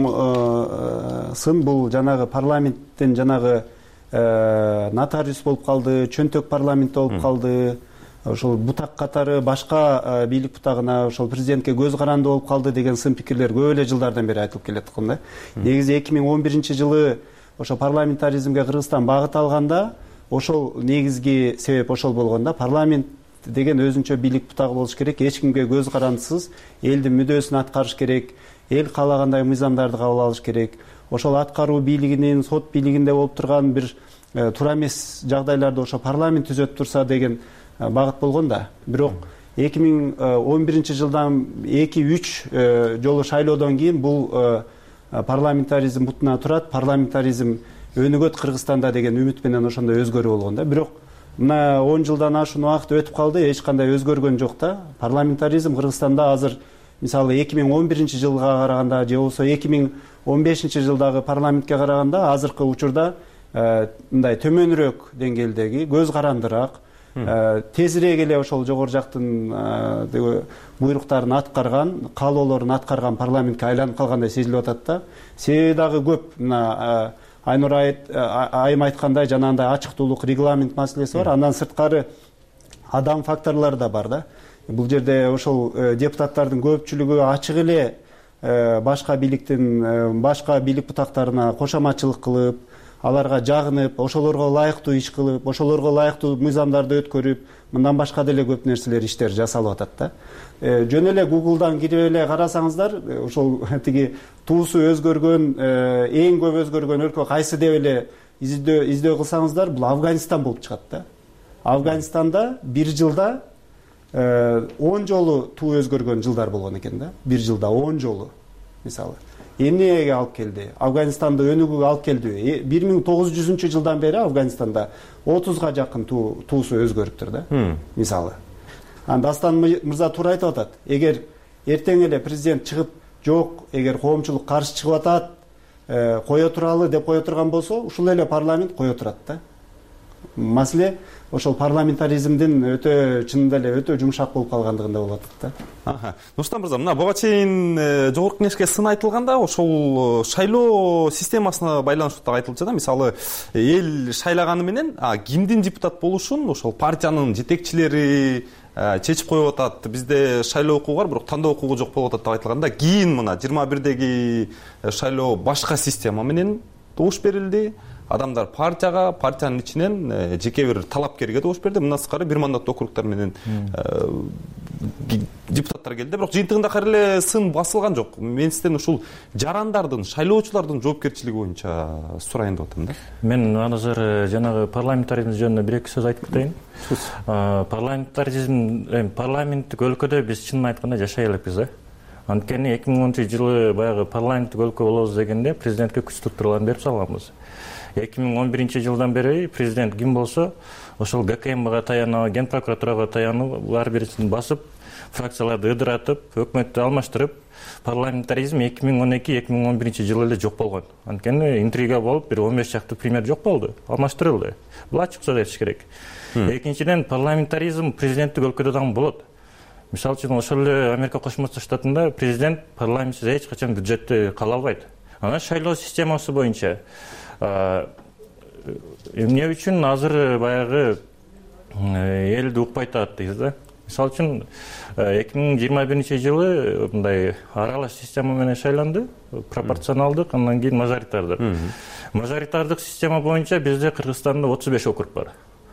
[SPEAKER 2] чоң сын бул жанагы парламенттен жанагы нотариус болуп калды, чөнтөк парламент болуп калды. Ошол бутак катары башка бийлик бутагына ошол президентке көз каранды болуп калды деген сын пикирлер көп эле жылдардан бери айтылып келет да. Негизи эки миң он биринчи жылы ошо парламентаризмге Кыргызстан багыт алганда, ошол негизги себеп ошол болгондо, парламент деген өзүнчө бийлик бутагы болуш керек, эч кимге көз карандысыз элдин мүдөөсүн аткарыш керек, эл каалагандай мыйзамдарды кабыл алыш керек. Ошол аткаруу бийлигинин, сот бийлигинде болуп турган бир туура эмес жагдайларда ошо парламент түзөтүп турса деген багыт болгон да. Бирок эки миң он биринчи жылдан эки үч жолу шайлоодон кийин бул парламентаризм бутуна турат, парламентаризм өнүгөт Кыргызстанда деген үмүт менен ошондой өзгөрүү болгон да. Бирок мына он жылдан ашуун убакыт өтүп калды, эч кандай өзгөргөн жок да. Парламентаризм Кыргызстанда азыр мисалы эки миң он биринчи жылга караганда же болбосо эки миң он бешинчи жылдагы парламентке караганда азыркы учурда мындай төмөнүрөөк деңгээлдеги, көз карандыраак, тезирээк эле ошол жогору жактын буйруктарын аткарган, каалоолорун аткарган парламентке айланып калгандай сезилип атат да. Себеби дагы көп. Мына Айнур айым айткандай жанагындай ачыктуулук, регламент маселеси бар. Андан сырткары адам факторлору да бар да. Бул жерде ошол депутаттардын көпчүлүгү ачык эле башка бийликтин башка бийлик бутактарына кошоматчылык кылып, аларга жагынып, ошолорго ылайыктуу иш кылып, ошолорго ылайыктуу мыйзамдарды өткөрүп, мындан башка деле көп нерселер, иштер жасалып атат да. Жөн эле Google'дан кирип эле карасаңыздар, ошол тиги туусу өзгөргөн, эң көп өзгөргөн өлкө кайсы деп эле издөө издөө кылсаңыздар, бул Афганистан болуп чыгат да. Афганистанда бир жылда он жолу туу өзгөргөн жылдар болгон экен да. Бир жылда он жолу. Мисалы, эмнеге алып келди? Афганистанды өнүгүүгө алып келди. бир миң тогуз жүзүнчү жылдан бери Афганистанда отузга жакын туусу өзгөрүптүр да. Мисалы. Дастан мырза туура айтып атат. Эгер эртең эле президент чыгып, жок, эгер коомчулук каршы чыгып атат, кое туралы деп кое турган болсо, ушул эле парламент кое турат да. Маселе ошол парламентаризмдин өтө чынында эле өтө жумшак болуп калгандыгында болуп атат да.
[SPEAKER 26] Аха. Нурсултан мырза, мына буга чейин жогорку кеңешке сын айтылганда ошол шайлоо системасына байланыштуу да айтылчу да. Мисалы, эл шайлаганы менен кимдин депутат болушун ошол партиянын жетекчилери чечип коюп атат. Бизде шайлоо укугу бар, бирок тандоо укугу жок болуп атат деп айтылганда, кийин мына жыйырма бирдеги шайлоо башка система менен добуш берилди. Адамдар партияга, партиянын ичинен жеке бир талапкерге добуш берди. Мындан сырткары бир мандаттуу округтар менен депутаттар келди. Бирок жыйынтыгында кайра эле сын басылган жок. Мен сизден ушул жарандардын, шайлоочулардын жоопкерчилиги боюнча сурайын деп атам да.
[SPEAKER 21] Мен азыр жанагы парламентаризм жөнүндө бир эки сөз айтып кетейин. Парламентаризм, парламенттик өлкөдө биз чынын айтканда жашай элекпиз да. Анткени эки миң онунчу жылы баягы парламенттик өлкө болобуз дегенде президентке күч структураларын берип салганбыз. эки миң он биринчи жылдан бери президент ким болсо, ошол ГКМга таянып, Ген прокуратурага таянып, ар бирисин басып, фракцияларды ыдыратып, өкмөттү алмаштырып, парламентаризм эки миң он эки эки миң он биринчи жылы эле жок болгон. Анткени интрига болуп, бир он беш чакты премьер жок болду, алмаштырылды. Бул ачык сөз айтыш керек. Экинчиден, парламентаризм президенттик өлкөдө дагы болот. Мисалы үчүн, ошол эле Америка Кошмо Штатында президент парламентсиз эч качан бюджетти кала албайт. Анан шайлоо системасы боюнча эмне үчүн азыр баягы элди укпай атат дейбиз да. Мисалы үчүн эки миң жыйырма биринчи жылы мындай аралаш система менен шайланды, пропорционалдык, андан кийин мажоритардык. Мажоритардык система боюнча бизде Кыргызстанда отуз беш округ бар.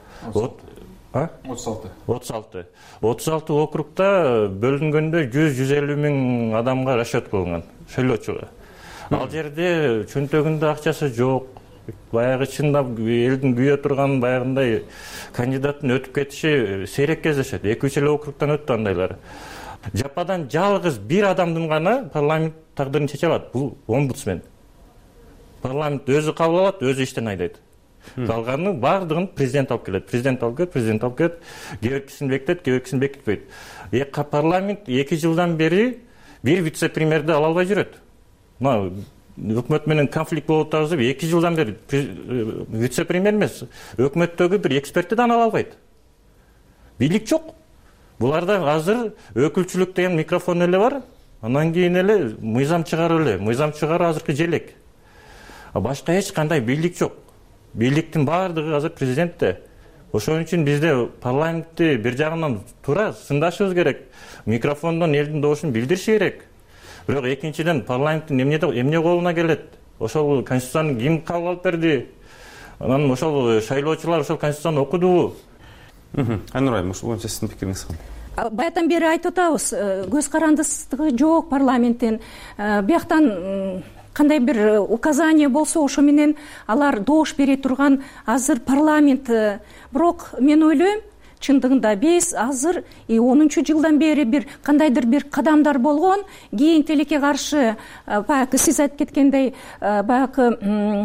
[SPEAKER 21] отуз алты. отуз алты. отуз алты округда бөлүнгөндө жүз жүз элүү миң адамга расчет кылынган, шайлоочуга. Ал жерде чөнтөгүндө акчасы жок, баягы чындап элдин күйө турган баягындай кандидаттын өтүп кетиши сейрек кездешет. эки үч эле округтан өттү андайлар. Жападан жалгыз бир адамдын гана парламент тагдырын чече алат. Бул омбудсмен. Парламент өзү кабыл алат, өзү иштен айдайт. Калганын бардыгын президент алып келет. Президент алып келет, президент алып келет. Кээ-биркисин бекитет, кээ-биркисин бекитпейт. Эки парламент эки жылдан бери бир вице-премьерди ала албай жүрөт. Мына өкмөт менен конфликт болуп атабыз деп эки жылдан бери вице-премьер эмес, өкмөттөгү бир экспертти да ала албайт. Бийлик жок. Буларда азыр өкүлчүлүк деген микрофон эле бар. Андан кийин эле мыйзам чыгарып эле, мыйзам чыгаруу азыркы желек. Башка эч кандай бийлик жок. Бийликтин баардыгы азыр президентте. Ошон үчүн бизде парламентти бир жагынан туура сындашыбыз керек. Микрофондон элдин добушун билдириш керек. Бирок экинчиден парламенттин эмне эмне колуна келет? Ошол конституцияны ким кабыл алып берди? Анан ошол шайлоочулар ошол конституцияны окудубу?
[SPEAKER 26] Айнур айым, ушул боюнча сиздин пикириңиз кандай?
[SPEAKER 28] Баятан бери айтып атабыз, көз карандысыздыгы жок парламенттин. Бияктан кандай бир указание болсо ошо менен алар добуш бере турган азыр парламент. Бирок мен ойлойм, чындыгында биз азыр онунчу жылдан бери бир кандайдыр бир кадамдар болгон, кийин тилекке каршы баягы сиз айтып кеткендей баягы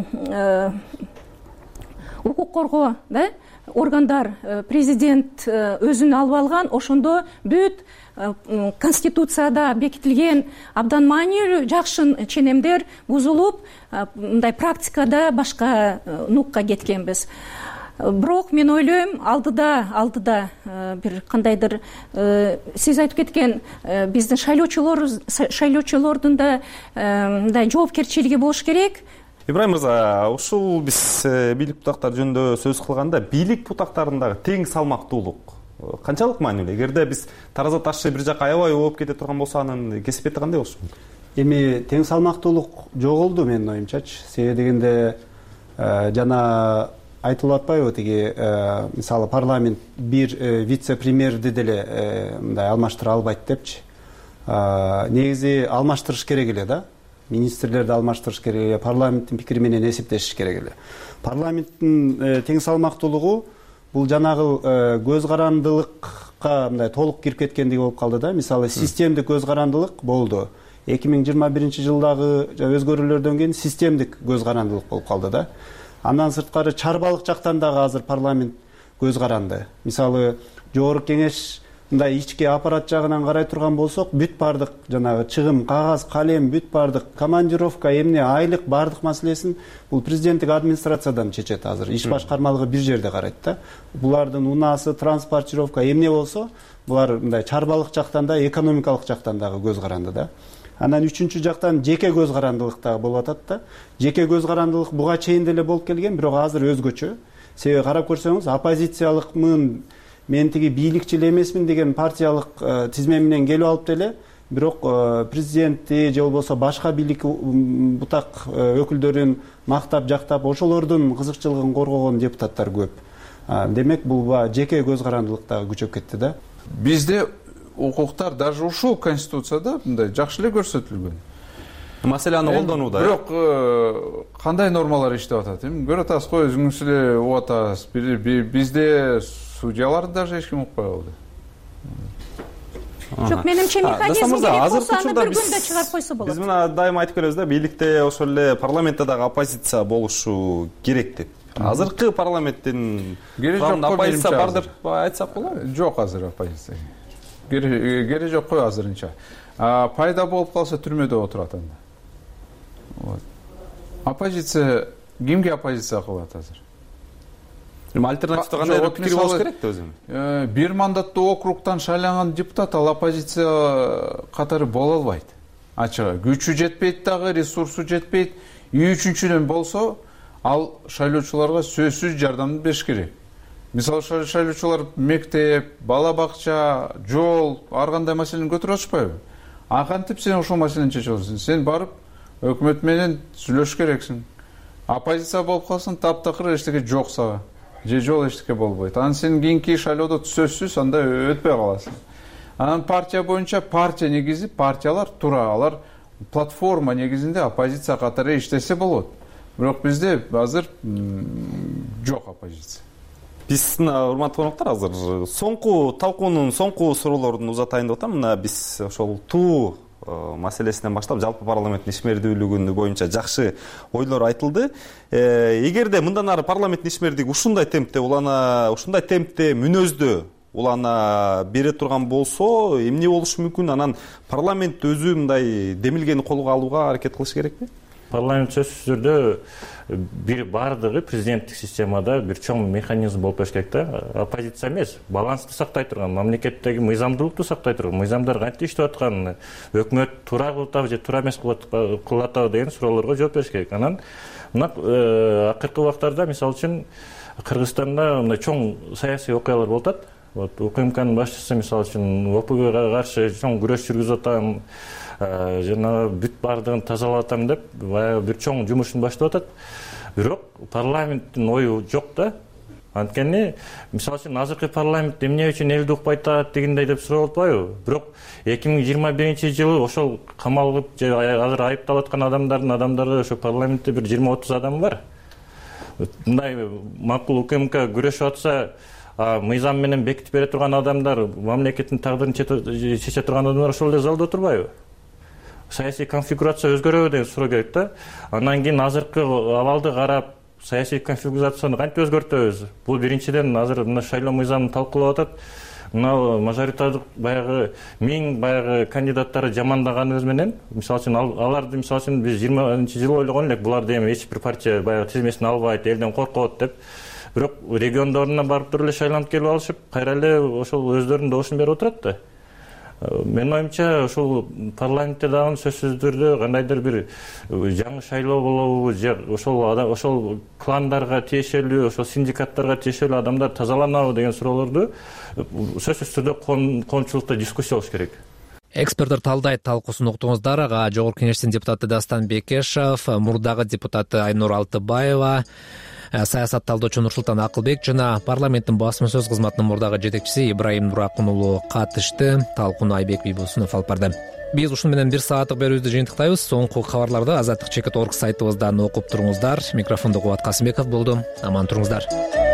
[SPEAKER 28] укук коргоо да органдар, президент өзүн алып алган, ошондо бүт конституцияда бекитилген абдан маанилүү жакшы ченемдер бузулуп, мындай практикада башка нукка кеткенбиз. Бирок мен ойлойм, алдыда алдыда бир кандайдыр сиз айтып кеткен биздин шайлоочулор шайлоочулордун да мындай жоопкерчилиги болуш керек.
[SPEAKER 26] Ибраим мырза, ушул биз бийлик бутактары жөнүндө сөз кылганда, бийлик бутактарындагы тең салмактуулук канчалык маанилүү? Эгерде биз тараза ташы бир жака аябай ооп кете турган болсо, анын кесипети кандай болушу мүмкүн?
[SPEAKER 2] Эми тең салмактуулук жоголду менин оюмчачы. Себеби дегенде жана айтылып атпайбы, тиги мисалы парламент бир вице-премьерди деле мындай алмаштыра албайт депчи. Негизи алмаштырыш керек эле да. Министрлерди алмаштырыш керек эле, парламенттин пикири менен эсептешиш керек эле. Парламенттин тең салмактуулугу бул жанагы көз карандылыкка мындай толук кирип кеткендиги болуп калды да. Мисалы системдик көз карандылык болду. эки миң жыйырма биринчи жылдагы өзгөрүүлөрдөн кийин системдик көз карандылык болуп калды да. Андан сырткары чарбалык жактан дагы азыр парламент көз каранды. Мисалы жогорку кеңеш мындай ички аппарат жагынан карай турган болсок, бүт бардык жанагы чыгым, кагаз, калем, бүт бардык командировка, эмне, айлык бардык маселесин бул президенттик администрациядан чечет азыр. Иш башкармалыгы бир жерде карайт да. Булардын унасы, транспортировка, эмне болсо, булар мындай чарбалык жактан да, экономикалык жактан дагы көз каранды да. Анан үчүнчү жактан жеке көз карандылык дагы болуп атат да. Жеке көз карандылык буга чейин деле болуп келген, бирок азыр өзгөчө. Себеби карап көрсөңүз, оппозициялыкмын, мен тиги бийликчил эмесмин деген партиялык тизме менен келип алып деле, бирок президентти же болбосо башка бийлик бутак өкүлдөрүн мактап, жактап, ошолордун кызыкчылыгын коргогон депутаттар көп. Демек бул жеке көз карандылык дагы күчөп кетти да.
[SPEAKER 27] Бизде укуктар даже ушул конституцияда мындай жакшы эле көрсөтүлгөн.
[SPEAKER 26] Маселе аны колдонууда.
[SPEAKER 27] Бирок кандай нормалар иштеп атат? Эми көрүп атасыз го, өзүңүз эле угуп атасыз. Бизде судьяларды даже эч ким укпай калды.
[SPEAKER 28] Жок, менимче механизм керек болсо аны бир күндө чыгарып койсо болот.
[SPEAKER 26] Биз мына дайыма айтып келебиз да, бийликте ошол эле парламентте дагы оппозиция болушу керек деп. Азыркы парламенттин оппозиция бар деп айтсак болобу?
[SPEAKER 27] Жок, азыр оппозиция. Кереги жок кой азырынча. Пайда болуп калса түрмөдө отурат анда. Вот. Оппозиция кимге оппозиция кылат азыр?
[SPEAKER 26] Эми альтернативдүү кандай пикир болуш керек да өзүм?
[SPEAKER 27] Бир мандаттуу округтан шайланган депутат ал оппозиция катары боло албайт. Ачыгы күчү жетпейт дагы, ресурсу жетпейт. Үчүнчүдөн болсо, ал шайлоочуларга сөзсүз жардам бериш керек. Мисалы шайлоочулар мектеп, бала бакча, жол, ар кандай маселени көтөрүп атышпайбы? А кантип сен ошол маселени чечип аласың? Сен барып өкмөт менен сүйлөшүш керексиң. Оппозиция болуп калсаң, таптакыр эчтеке жок сага. Же жол эчтеке болбойт. Анан сен кийинки шайлоодо сөзсүз анда өтпөй каласың. Анан партия боюнча партия негизи, партиялар тура, алар платформа негизинде оппозиция катары иштесе болот. Бирок бизде азыр жок оппозиция.
[SPEAKER 26] Биздин урматтуу коноктор, азыр соңку талкуунун соңку суроолорун узатайын деп атам. Мына биз ошол туу маселесинен баштап жалпы парламенттин ишмердүүлүгү боюнча жакшы ойлор айтылды. Эгерде мындан ары парламенттин ишмердиги ушундай темпте улана, ушундай темпте мүнөздө улана бере турган болсо, эмне болушу мүмкүн? Анан парламент өзү мындай демилгени колго алууга аракет кылыш керекпи?
[SPEAKER 21] Парламент сөзсүз түрдө бир бардыгы президенттик системада бир чоң механизм болуп бериш керек да. Оппозиция эмес, балансты сактай турган, мамлекеттеги мыйзамдуулукту сактай турган, мыйзамдар кантип иштеп атканын, өкмөт туура кылып атабы же туура эмес кылып атабы деген суроолорго жооп бериш керек. Анан мына акыркы убактарда мисалы үчүн Кыргызстанда мындай чоң саясий окуялар болуп атат. Вот УКМКнын башчысы мисалы үчүн ОПГга каршы чоң күрөш жүргүзүп атам, жана бүт бардыгын тазалап атам деп баягы бир чоң жумушун баштап атат. Бирок парламенттин ою жок да. анткени мисалы үчүн азыркы парламент эмне үчүн элди укпайт атат дегендей деп сурап атпайбы. Бирок эки миң жыйырма биринчи жылы ошол камалып же азыр айыпталып аткан адамдардын адамдары ошо парламентте бир жыйырма отуз адам бар. Мындай макул укмк күрөшүп атса, мыйзам менен бекитип бере турган адамдар, мамлекеттин тагдырын чече турган адамдар ошол эле залда отурбайбы? Саясий конфигурация өзгөрөбү деген суроо керек да. Андан кийин азыркы абалды карап, саясий конфигурацияны кантип өзгөртөбүз? Бул биринчиден азыр мына шайлоо мыйзамын талкуулап атат. Мына мажоритардык баягы миң баягы кандидаттары жамандаганыбыз менен, мисалы үчүн аларды мисалы үчүн биз жыйырманчы жылы ойлогон элек, буларды эми эч бир партия баягы тизмесине албайт, элден коркот деп. Бирок региондоруна барып туруп эле шайланып келип алышып, кайра эле ошол өздөрүнүн добушун берип отурат да. Менин оюмча ошол парламентте дагы сөзсүз түрдө кандайдыр бир жаңы шайлоо болобу же ошол ошол кландарга тиешелүү, ошол синдикаттарга тиешелүү адамдар тазаланабы деген суроолорду сөзсүз түрдө коомчулукта дискуссия болуш керек.
[SPEAKER 1] Эксперттер талдайт, талкуусун уктуңуздар. Ага Жогорку Кеңештин депутаты Дастан Бекешев, мурдагы депутаты Айнур Алтыбаева, саясат талдоочу Нурсултан Акылбек жана парламенттин басма сөз кызматынын мурдагы жетекчиси Ибрайым Нуракун уулу катышты. Талкууну Айбек Бийбосунов алып барды. Биз ушуну менен бир сааттык берүүбүздү жыйынтыктайбыз. Соңку кабарларды азаттык чекит орг сайтыбыздан окуп туруңуздар. Микрофондо Кубат Касымбеков болду. Аман туруңуздар.